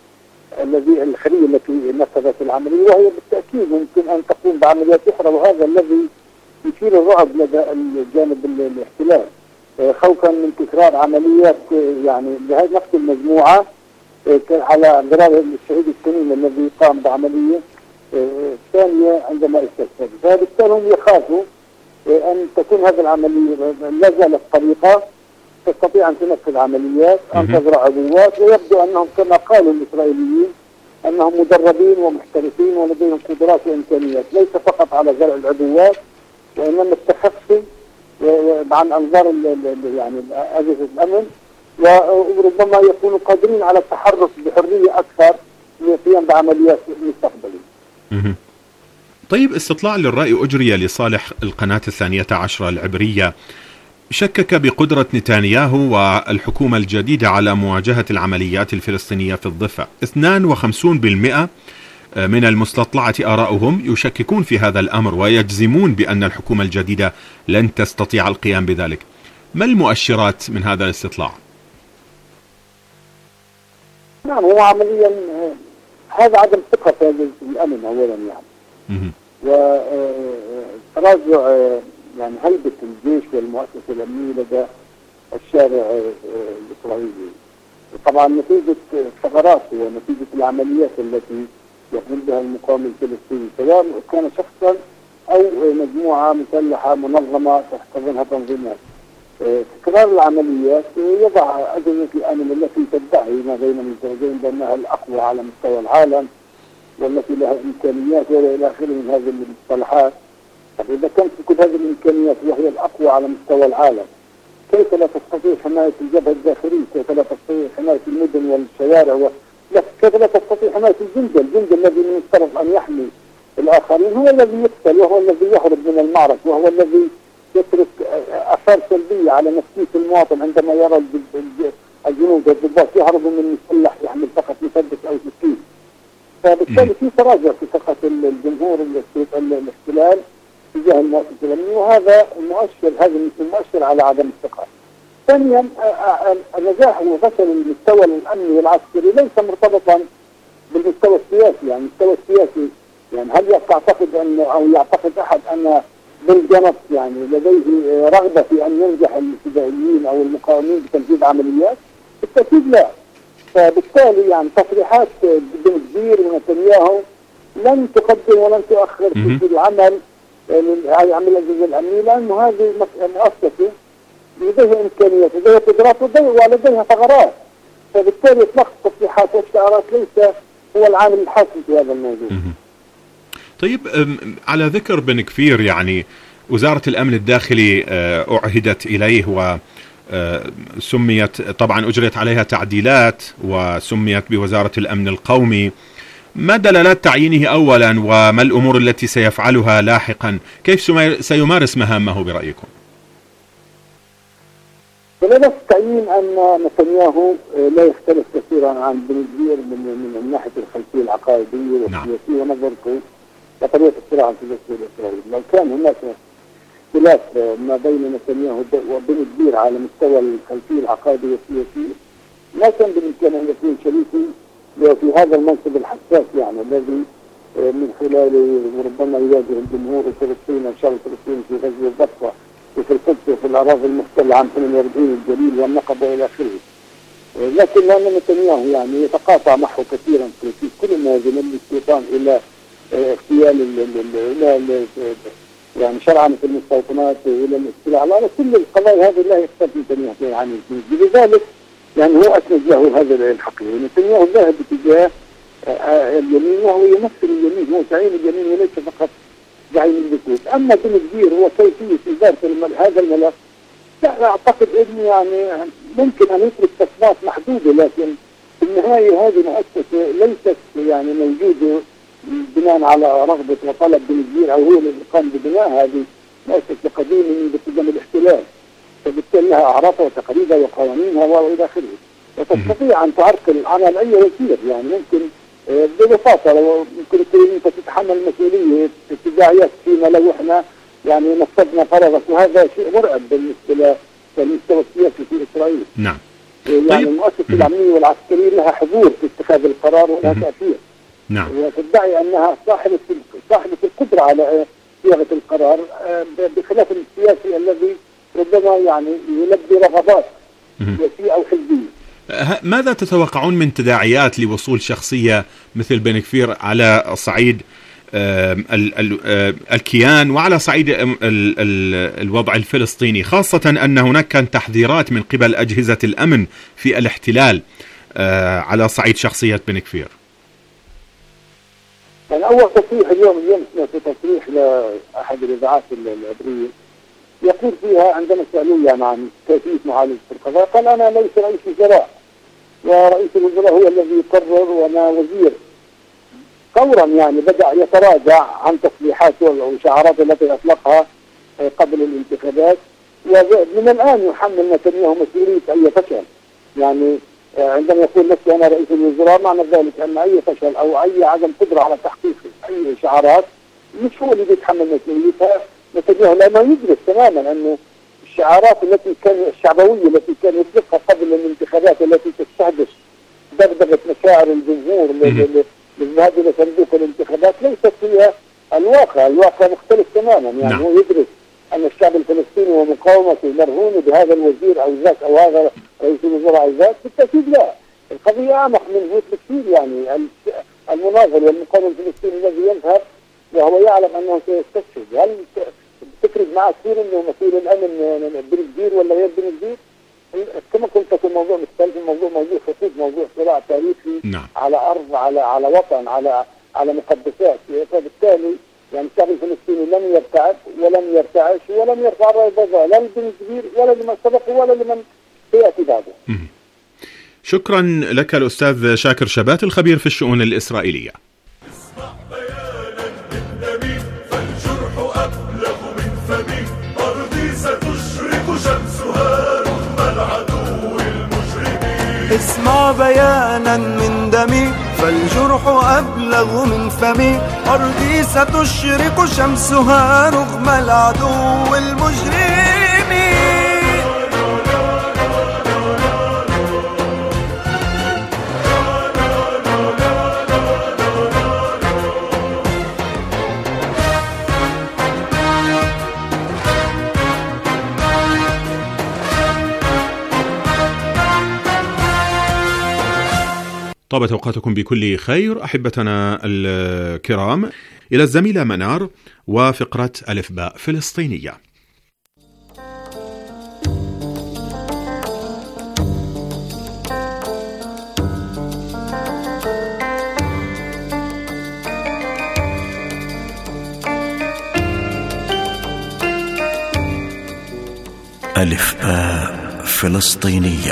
الخلية التي نفذت العملية، وهي بالتأكيد يمكن أن تقوم بعمليات أخرى، وهذا الذي يثير الرعب لدى الجانب الاحتلال خوفا من تكرار عمليات يعني بهذه نفس المجموعة على غرار الشهيد السنين الذي قام بعملية ثانية عندما استشهد. فبالتالي هم يخافوا أن تكون هذه العملية لا زالت طريقة تستطيع أن تنفذ عمليات أن تزرع عبوات، ويبدو أنهم كما قالوا الإسرائيليين أنهم مدربين ومحترفين ولديهم قدرات وإمكانيات ليس فقط على زرع العبوات وإنما التخفي عن أنظار يعني أجهزة الأمن، وربما يكونوا قادرين على التحرك بحرية أكثر للقيام بعمليات مستقبلية. طيب، استطلاع للرأي أجري لصالح القناة 12 العبرية شكك بقدرة نتنياهو والحكومة الجديدة على مواجهة العمليات الفلسطينية في الضفة. 52% من المستطلعة آراؤهم يشككون في هذا الأمر ويجزمون بأن الحكومة الجديدة لن تستطيع القيام بذلك. ما المؤشرات من هذا الاستطلاع؟ نعم، هو عمليا هذا عدم ثقة في الأمن أولا يعني وتراجع يعني هيبة الجيش والمؤسسة الأمنية لدى الشارع الإسرائيلي، طبعا نتيجة ثغرات ونتيجة العمليات التي يقوم بها المقاومة الفلسطيني سواء كان شخصا أو مجموعة مسلحة منظمة تحتضنها تنظيمات. تكرار العمليات يضع أجهزة الأمن التي تدعي ما بين الزوجين بأنها الأقوى على مستوى العالم والتي لها إمكانيات وإلى آخره من هذه المصطلحات. إذا كانت كل هذه الإمكانيات وهي الأقوى على مستوى العالم، كيف لا تستطيع حماية الجبهة الداخلية؟ كيف لا تستطيع حماية المدن والشوارع؟ كيف لا تستطيع حماية الجندي الذي من المفترض أن يحمي الآخرين هو الذي يقتل وهو الذي يهرب من المعركة وهو الذي يترك آثار سلبية على نفسية المواطن عندما يرى الجنود والضباط يهربوا من مسلح يحمل فقط مسدس أو سكين. فبالتالي في تراجع في ثقة الجمهور الاحتلال تجاه المؤسسة الأمنية، وهذا مؤشر على عدم الثقة. ثانيا النجاح وفشل المستوى الأمني والعسكري ليس مرتبطا بالمستوى السياسي. يعني المستوى السياسي يعني هل تعتقد أن أو يعتقد أحد أن بالجنط يعني لديه رغبة في أن ينجح الفدائيين أو المقاومين بتنفيذ عمليات؟ بالتأكيد لا. فبالتالي يعني تصريحات بن كبير ونتنياهو لن تقدم ولن تؤخر في العمل عمل الأجهزة الأمنية، لأنه هذه مؤسسة لديها إمكانيات لديها قدرات ولديها ثغرات. فبالتالي إطلاق التصريحات والشعارات ليس هو العامل الحاسم في هذا الموضوع. طيب، على ذكر بن كفير يعني وزارة الأمن الداخلي أعهدت إليه وسميت طبعا أجريت عليها تعديلات وسميت بوزارة الأمن القومي. ما دلالات تعيينه أولا وما الأمور التي سيفعلها لاحقا؟ كيف سيمارس مهامه برأيكم؟ دلالات التعيين أن نتنياهو لا يختلف كثيرا عن بن كفير من ناحية الخلفية العقائدية والسياسية ونظرته وطريقة الصراع في إسرائيل. لو كان هناك اختلاف ما بين نتنياهو وبن كفير على مستوى الخلفية العقائدية والسياسية ما كان بالإمكان أن يكون شريكي في هذا المنصب الحساس يعني الذي من خلاله ربما يواجه الجمهور الفلسطيني والشعب الفلسطيني في غزة الضفة وفي القدس وفي الأراضي المحتلة عام 48 الجليل والنقب وإلى آخره. لكن لأن نتنياهو يعني يتقاطع معه كثيرا في كل ما يميل الشيطان إلى اغتيال يعني شرعنة المستوطنات وإلى الاستيلاء على كل القضايا هذه لا يختلف نتنياهو يعني. لذلك يعني هو أسند له هذا الحقيقة. نتنياهو ذهب باتجاه اليمين وهو يمثل اليمين، هو زعيم اليمين وليس فقط زعيم الليكود. أما بن كبير هو كيفية إدارة هذا الملف لا أعتقد إنه يعني ممكن أن يترك تصنيفات محدودة، لكن في النهاية هذه مؤسسة ليست يعني موجودة بناء على رغبة وطلب بن كبير أو هو اللي قام ببناء هذه مؤسسة قديمة من قدام الاحتلال، فبالتالي لها أعرافها وتقاليدها وقوانينها وإلى آخره، وتستطيع أن تعرقل عمل أي وزير. يعني ممكن ببساطة لو ممكن تقول أنت تتحمل مسؤولية اتجاهيات فيما لو إحنا يعني نفذنا فرضك، وهذا شيء مرعب بالنسبة للمستوى السياسي في إسرائيل. نعم. يعني المؤسسة الأمنية والعسكرية لها حضور في اتخاذ القرار ولها تأثير. نعم. وتدعي أنها صاحبة القدرة على صياغة القرار بخلاف السياسي الذي ربما يعني يلبي رغبات سياسية أو حزبية. ماذا تتوقعون من تداعيات لوصول شخصية مثل بن كفير على صعيد الكيان وعلى صعيد الوضع الفلسطيني، خاصة أن هناك كان تحذيرات من قبل أجهزة الأمن في الاحتلال على صعيد شخصية بن كفير؟ يعني أول تصريح اليوم سمعت تصريح لأحد الإذاعات العبرية يقول فيها عندما سألوه يعني عن كيفية معالجة القضاء قال أنا ليس رئيس وزراء، ورئيس الوزراء هو الذي يقرر وأنا وزير. فورا يعني بدأ يتراجع عن تصريحاته وشعاراته التي أطلقها قبل الانتخابات، ومن الآن يحمل نتنياهو مسؤولية أي فشل. يعني عندما يقول نفسي أنا رئيس الوزراء معنى ذلك أن أي فشل أو أي عدم قدرة على تحقيق أي شعارات مش هو اللي يتحمل مسؤوليتها. نتنياهو لما يدرك تماما أنه الشعارات التي كان الشعبوية التي كان يطلقها قبل الانتخابات التي تستهدف دغدغة مشاعر الجمهور للذهاب إلى صندوق الانتخابات ليست هي الواقع. الواقع مختلف تماما. يعني نعم. هو يدرك أن الشعب الفلسطيني ومقاومته مرهونة بهذا الوزير أو ذاك أو هذا رئيس الوزراء أو ذاك. بالتأكيد لا، القضية أعمق من هيك بكثير. يعني المناضل والمقاوم الفلسطيني الذي يذهب وهو يعلم أنه سيستشهد، هل تفرق معه كثير أنه مسؤول الأمن بن كبير ولا غير بن كبير؟ كما قلت في الموضوع مختلف، الموضوع خطير، موضوع صراع تاريخي نعم. على أرض، على وطن، على مقدسات. فبالتالي يعني الشعب الفلسطيني لم يرتعب ولم يرتعش ولم يرفع راية بيضاء لا لبن كبير ولا لمن سبق ولا لمن سيأتي بعده. شكرا لك الأستاذ شاكر شبات الخبير في الشؤون الإسرائيلية. اسمع بيانا من دمي فالجرح أبلغ من فمي، أرضي ستشرق شمسها رغم العدو المجرم. طابت أوقاتكم بكل خير أحبتنا الكرام. إلى الزميلة منار وفقرة ألف باء فلسطينية. ألف باء فلسطينية.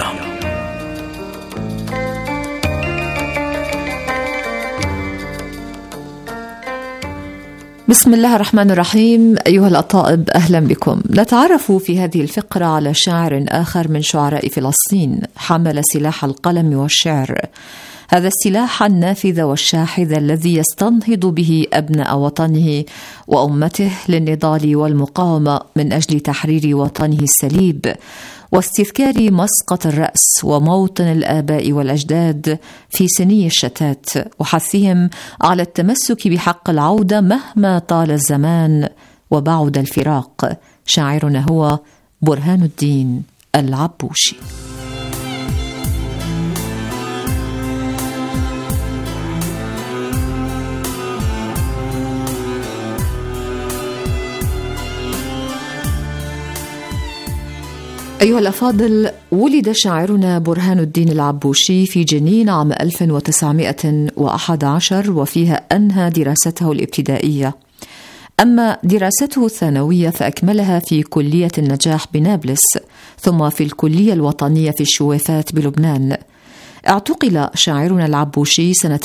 بسم الله الرحمن الرحيم. أيها الأطائب، أهلا بكم. نتعرف في هذه الفقرة على شاعر آخر من شعراء فلسطين حمل سلاح القلم والشعر، هذا السلاح النافذ والشاحذ الذي يستنهض به أبناء وطنه وأمته للنضال والمقاومة من أجل تحرير وطنه السليب واستذكار مسقط الرأس وموطن الآباء والأجداد في سني الشتات، وحثهم على التمسك بحق العودة مهما طال الزمان وبعد الفراق، شاعرنا هو برهان الدين العبوشي. أيها الأفاضل، ولد شاعرنا برهان الدين العبوشي في جنين عام 1911، وفيها أنهى دراسته الابتدائية. أما دراسته الثانوية فأكملها في كلية النجاح بنابلس، ثم في الكلية الوطنية في الشويفات بلبنان. اعتقل شاعرنا العبوشي سنة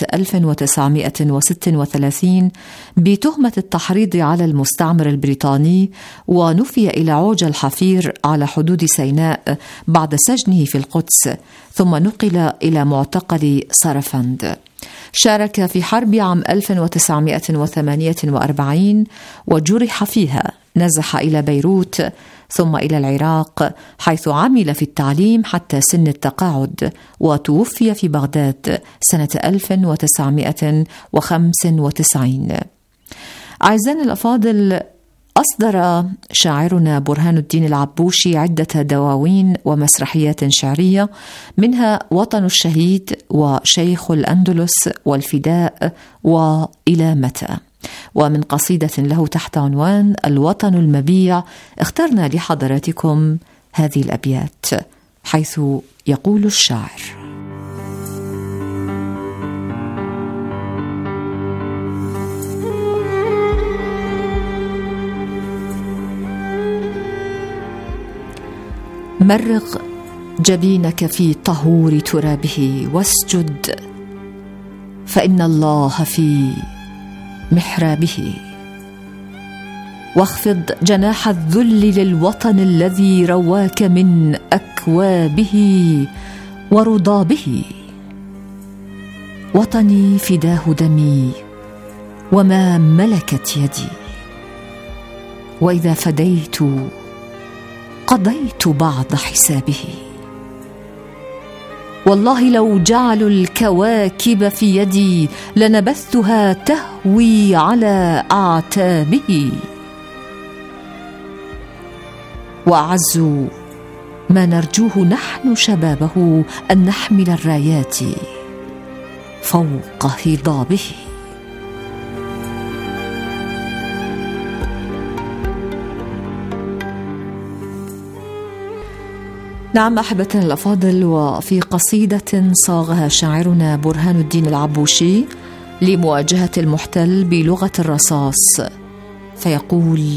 1936 بتهمة التحريض على المستعمر البريطاني، ونفي إلى عوج الحفير على حدود سيناء بعد سجنه في القدس، ثم نقل إلى معتقل سرفند. شارك في حرب عام 1948 وجرح فيها، نزح إلى بيروت ثم إلى العراق، حيث عمل في التعليم حتى سن التقاعد، وتوفي في بغداد سنة 1995. أعزائنا الأفاضل، أصدر شاعرنا برهان الدين العبوشي عدة دواوين ومسرحيات شعرية، منها وطن الشهيد وشيخ الأندلس والفداء وإلى متى. ومن قصيدة له تحت عنوان الوطن المبيع اخترنا لحضراتكم هذه الأبيات، حيث يقول الشاعر: مرغ جبينك في طهور ترابه واسجد، فإن الله في محرابه، واخفض جناح الذل للوطن الذي رواك من أكوابه ورضابه. وطني فداه دمي وما ملكت يدي، وإذا فديت قضيت بعض حسابه. والله لو جعلوا الكواكب في يدي لنبثتها تهوي على أعتابه. وأعز ما نرجوه نحن شبابه أن نحمل الرايات فوق هضابه. نعم أحبتنا الأفاضل، وفي قصيدة صاغها شاعرنا برهان الدين العبوشي لمواجهة المحتل بلغة الرصاص، فيقول: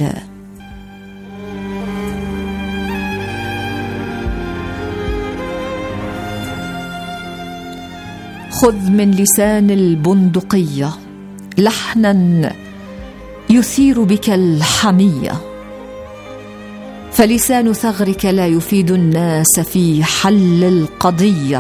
خذ من لسان البندقية لحنا يثير بك الحمية، فلسان ثغرك لا يفيد الناس في حل القضية.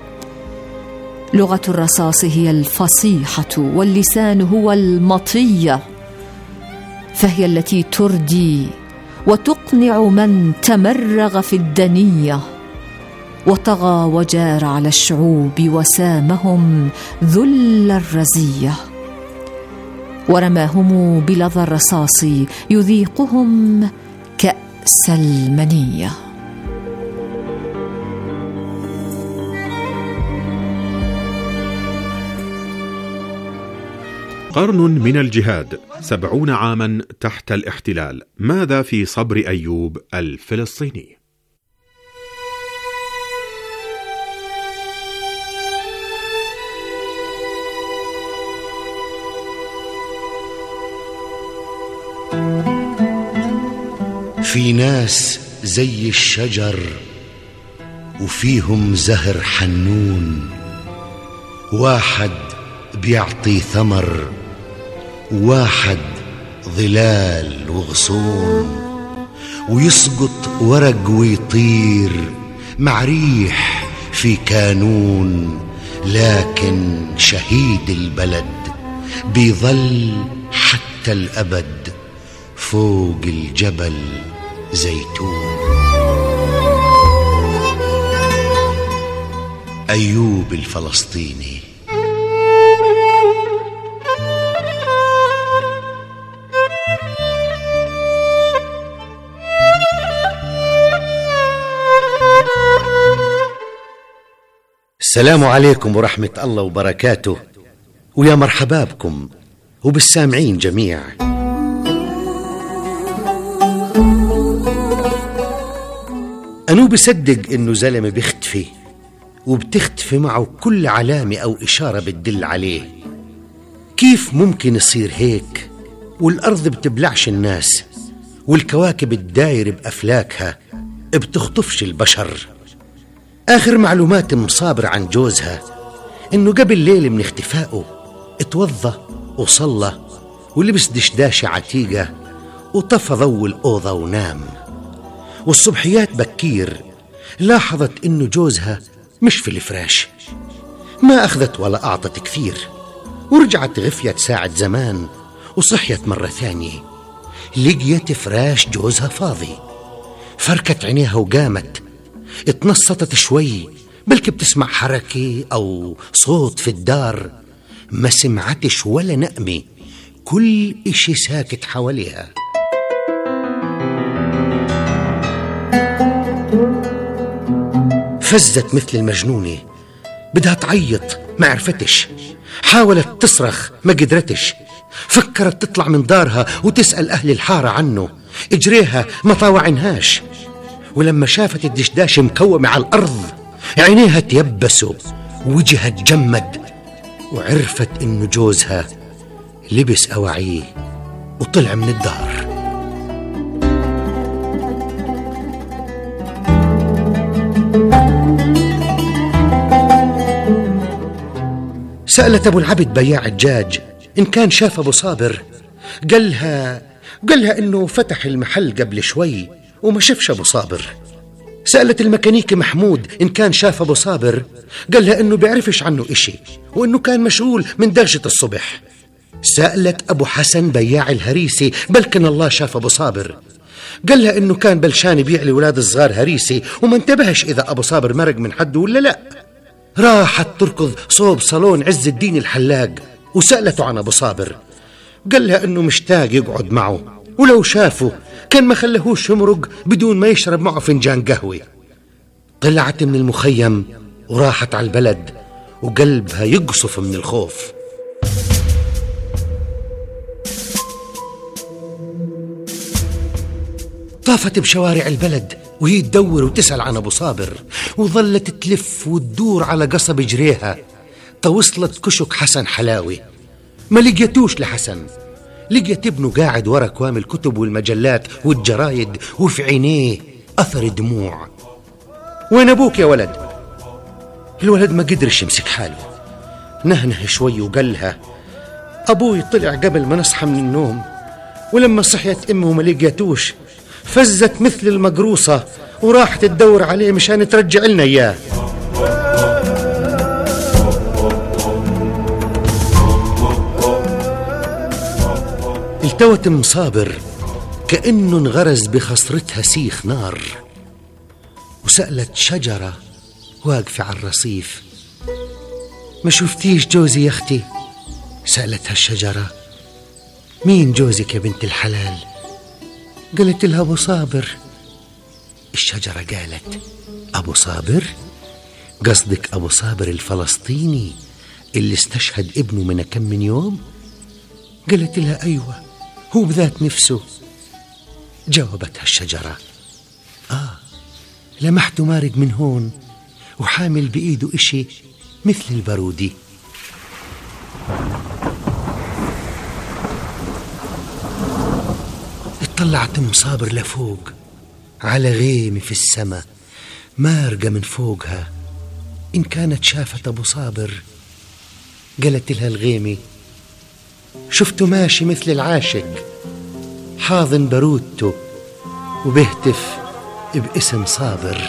لغة الرصاص هي الفصيحة واللسان هو المطية، فهي التي تردي وتقنع من تمرغ في الدنية، وطغى وجار على الشعوب وسامهم ذل الرزية، ورماهم بلظى الرصاص يذيقهم كأس المنية. قرن من الجهاد، 70 عاما تحت الاحتلال، ماذا في صبر أيوب الفلسطيني؟ في ناس زي الشجر وفيهم زهر حنون، واحد بيعطي ثمر وواحد ظلال وغصون، ويسقط ورق ويطير مع ريح في كانون، لكن شهيد البلد بيظل حتى الأبد فوق الجبل زيتون. أيوب الفلسطيني. السلام عليكم ورحمة الله وبركاته، ويا مرحبا بكم وبالسامعين جميع. أنا بصدق إنه زلمة بيختفي وبتختفي معه كل علامة أو إشارة بتدل عليه. كيف ممكن يصير هيك والأرض بتبلعش الناس والكواكب الداير بأفلاكها بتخطفش البشر؟ آخر معلومات مصابر عن جوزها إنه قبل ليلة من اختفائه اتوضى وصلى ولبس دشداشة عتيقة وطفى ضو الأوضة ونام. والصبحيات بكير لاحظت إنه جوزها مش في الفراش، ما أخذت ولا أعطت كثير، ورجعت غفيت ساعة زمان وصحيت مرة ثانية لقيت فراش جوزها فاضي. فركت عينيها وقامت، اتنصتت شوي بلكي بتسمع حركة أو صوت في الدار، ما سمعتش ولا نقمة، كل إشي ساكت حواليها. فزت مثل المجنونة، بدها تعيط ما عرفتش، حاولت تصرخ ما قدرتش، فكرت تطلع من دارها وتسأل أهل الحارة عنه، اجريها ما طاوعنهاش. ولما شافت الدشداش مكومة على الأرض عينيها تيبسوا ووجهها تجمد، وعرفت إنه جوزها لبس أواعيه وطلع من الدار. سألت أبو العبد بياع الدجاج إن كان شاف أبو صابر، قالها إنه فتح المحل قبل شوي وما شافش أبو صابر. سألت الميكانيكي محمود إن كان شاف أبو صابر، قالها إنه بيعرفش عنه إشي وإنه كان مشغول من درجة الصبح. سألت أبو حسن بياع الهريسي بلكن الله شاف أبو صابر، قالها إنه كان بلشان يبيع لولاد الصغار هريسي وما انتبهش إذا أبو صابر مرق من حده ولا لا. راحت تركض صوب صالون عز الدين الحلاق وسألته عن أبو صابر، قالها إنه مشتاق يقعد معه ولو شافه كان ما خلهوش يمرق بدون ما يشرب معه فنجان قهوة. طلعت من المخيم وراحت على البلد وقلبها يقصف من الخوف. طافت بشوارع البلد وهي تدور وتسأل عن أبو صابر، وظلت تلف وتدور على قصب جريها توصلت كشك حسن حلاوي. ما لقيتوش لحسن، لقيت ابنه قاعد ورا كوام الكتب والمجلات والجرايد وفي عينيه أثر دموع. وين أبوك يا ولد؟ الولد ما قدرش يمسك حاله، نهنه شوي وقالها أبوي طلع قبل ما نصحى من النوم، ولما صحيت أمه وما لقيتوش فزت مثل المقروصة وراحت تدور عليه مشان ترجع لنا إياه. التوت مصابر كأنه انغرز بخصرتها سيخ نار، وسألت شجرة واقفة على الرصيف ما شفتيش جوزي يا أختي؟ سألتها الشجرة مين جوزك يا بنت الحلال؟ قالت لها أبو صابر. الشجرة قالت أبو صابر؟ قصدك أبو صابر الفلسطيني اللي استشهد ابنه من كم من يوم؟ قالت لها أيوة هو بذات نفسه. جاوبتها الشجرة لمحته مارق من هون وحامل بإيده إشي مثل البارودي. اطلعت مصابر لفوق على غيمة في السماء مارقة من فوقها، إن كانت شافت أبو صابر. قالت لها الغيمة شفته ماشي مثل العاشق حاضن بارودته وبهتف باسم صابر.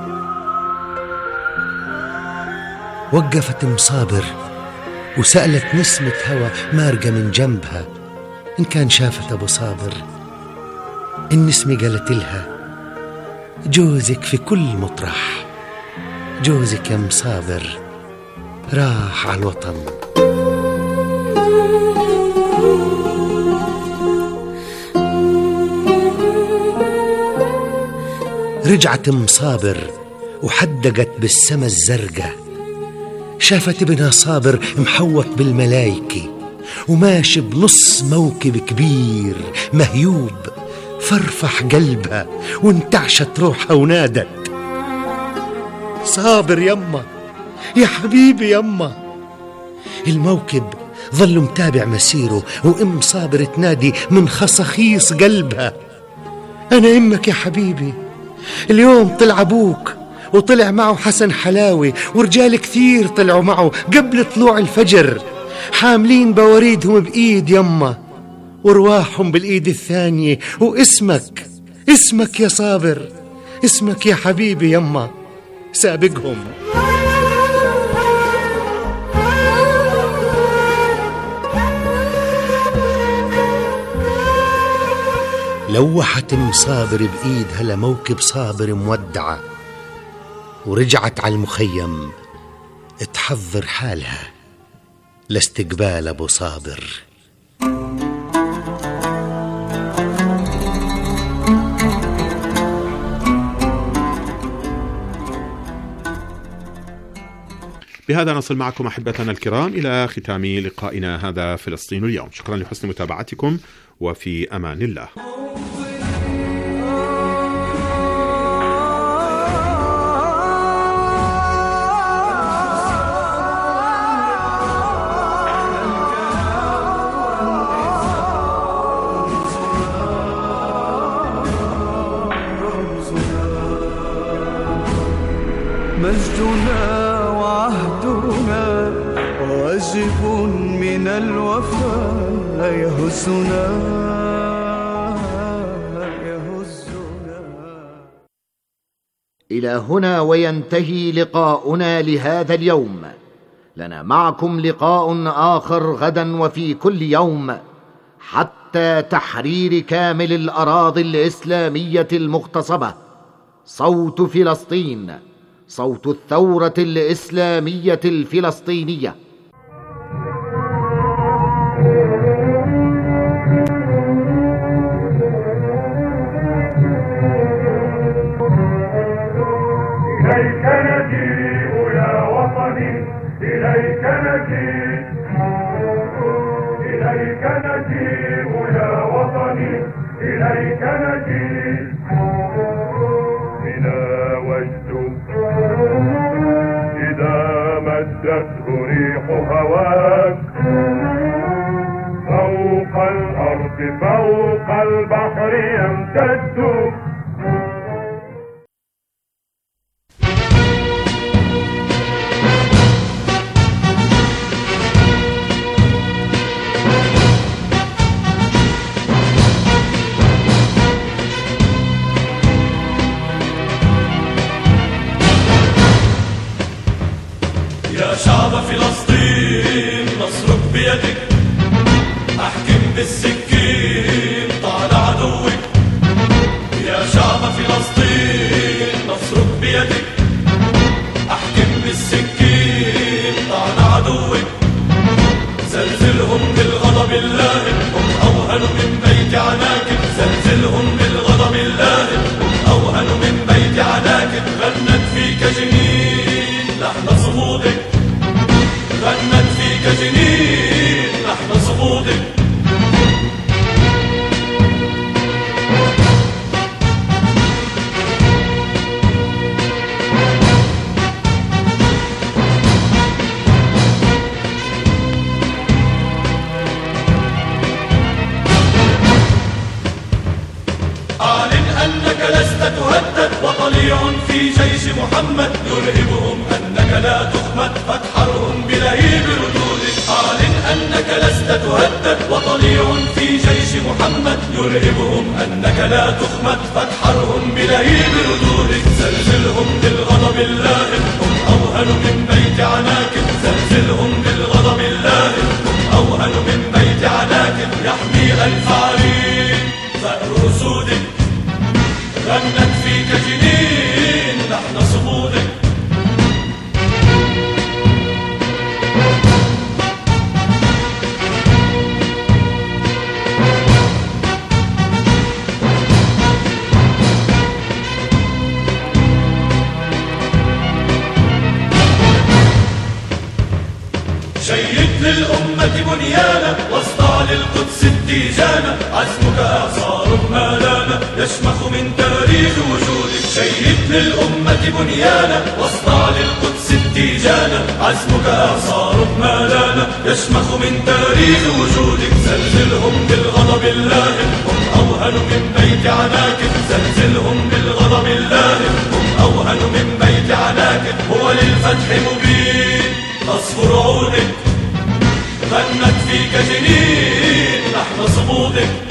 وقفت مصابر وسألت نسمة هوا مارقة من جنبها إن كان شافت أبو صابر. النسمة قالت لها جوزك في كل مطرح، جوزك يا مصابر راح على الوطن. رجعت مصابر وحدقت بالسما الزرقاء شافت ابنها صابر محوط بالملايكة وماشي بنص موكب كبير مهيوب. فرفح قلبها وانتعشت روحها ونادت: صابر يما، يا حبيبي يما. الموكب ظل متابع مسيره، وام صابر تنادي من خصخيص قلبها: انا امك يا حبيبي. اليوم طلع ابوك وطلع معه حسن حلاوي ورجال كثير طلعوا معه قبل طلوع الفجر، حاملين بوريدهم بإيد يما ورواحهم بالإيد الثانية، اسمك يا صابر، اسمك يا حبيبي يما، سابقهم. لوحت ام صابر بإيدها لموكب صابر مودعة، ورجعت على المخيم تحضر حالها لاستقبال أبو صابر. بهذا نصل معكم أحبتنا الكرام إلى ختام لقائنا هذا فلسطين اليوم. شكرا لحسن متابعتكم، وفي أمان الله. مجدنا وعهدنا واجب من الوفاء يهزنا. إلى هنا وينتهي لقاؤنا لهذا اليوم. لنا معكم لقاء آخر غدا وفي كل يوم حتى تحرير كامل الأراضي الإسلامية المغتصبة. صوت فلسطين، صوت الثورة الإسلامية الفلسطينية. إليك نجيء يا وطني، إليك نجيء، إليك نجيء يا وطني، إليك نجيء. بنا وجد إذا مدته ريح هواك، فوق الأرض فوق البحر يمتد. يا شعب فلسطين نصرك بيدك، أحكم بالسكين طال عدوك. يا شعب فلسطين نصرك بيدك، أحكم بالسكين طال عدوك. زلزلهم بالغضب اللائم، هم أوهن من بيت عناكب. زلزلهم بالغضب اللائم، هم أوهن من بيت عناكب. غنت فيك جنين لحن صمودك، غنت فيك جنين لحن صمودك. أعلن أنك لست تهدد، وطليع في جيش محمد يرهبهم أنك لا تخمد، فاتحرهم بلهيب ردودك. أعلن أنك لست تهدد، وطليع في جيش محمد يرهبهم أنك لا تخمد، فاتحرهم بلهيب ردودك. زلزلهم بالغضب اللائم، هم أوهن من بيت عناكب. زلزلهم بالغضب اللائم، هم أوهن من بيت عناكب. يحمي ألف عرين ثأر أسودك، غنت فيك جنين لحن صمودك. للأمة بنيانا، واصنع للقدس التيجانا، عزمك إعصار ما لانا يشمخ من تاريخ وجودك. شيد للأمة بنيانا، واصنع للقدس التيجانا، عزمك إعصار ما لانا يشمخ من تاريخ وجودك. زلزلهم بالغضب اللاهب، هم أوهن من بيت عناكب. زلزلهم بالغضب اللاهب، هم أوهن من بيت عناكب. هو للفتح مبين تصفر عودك، غنت فيك جنين نحن صمودك.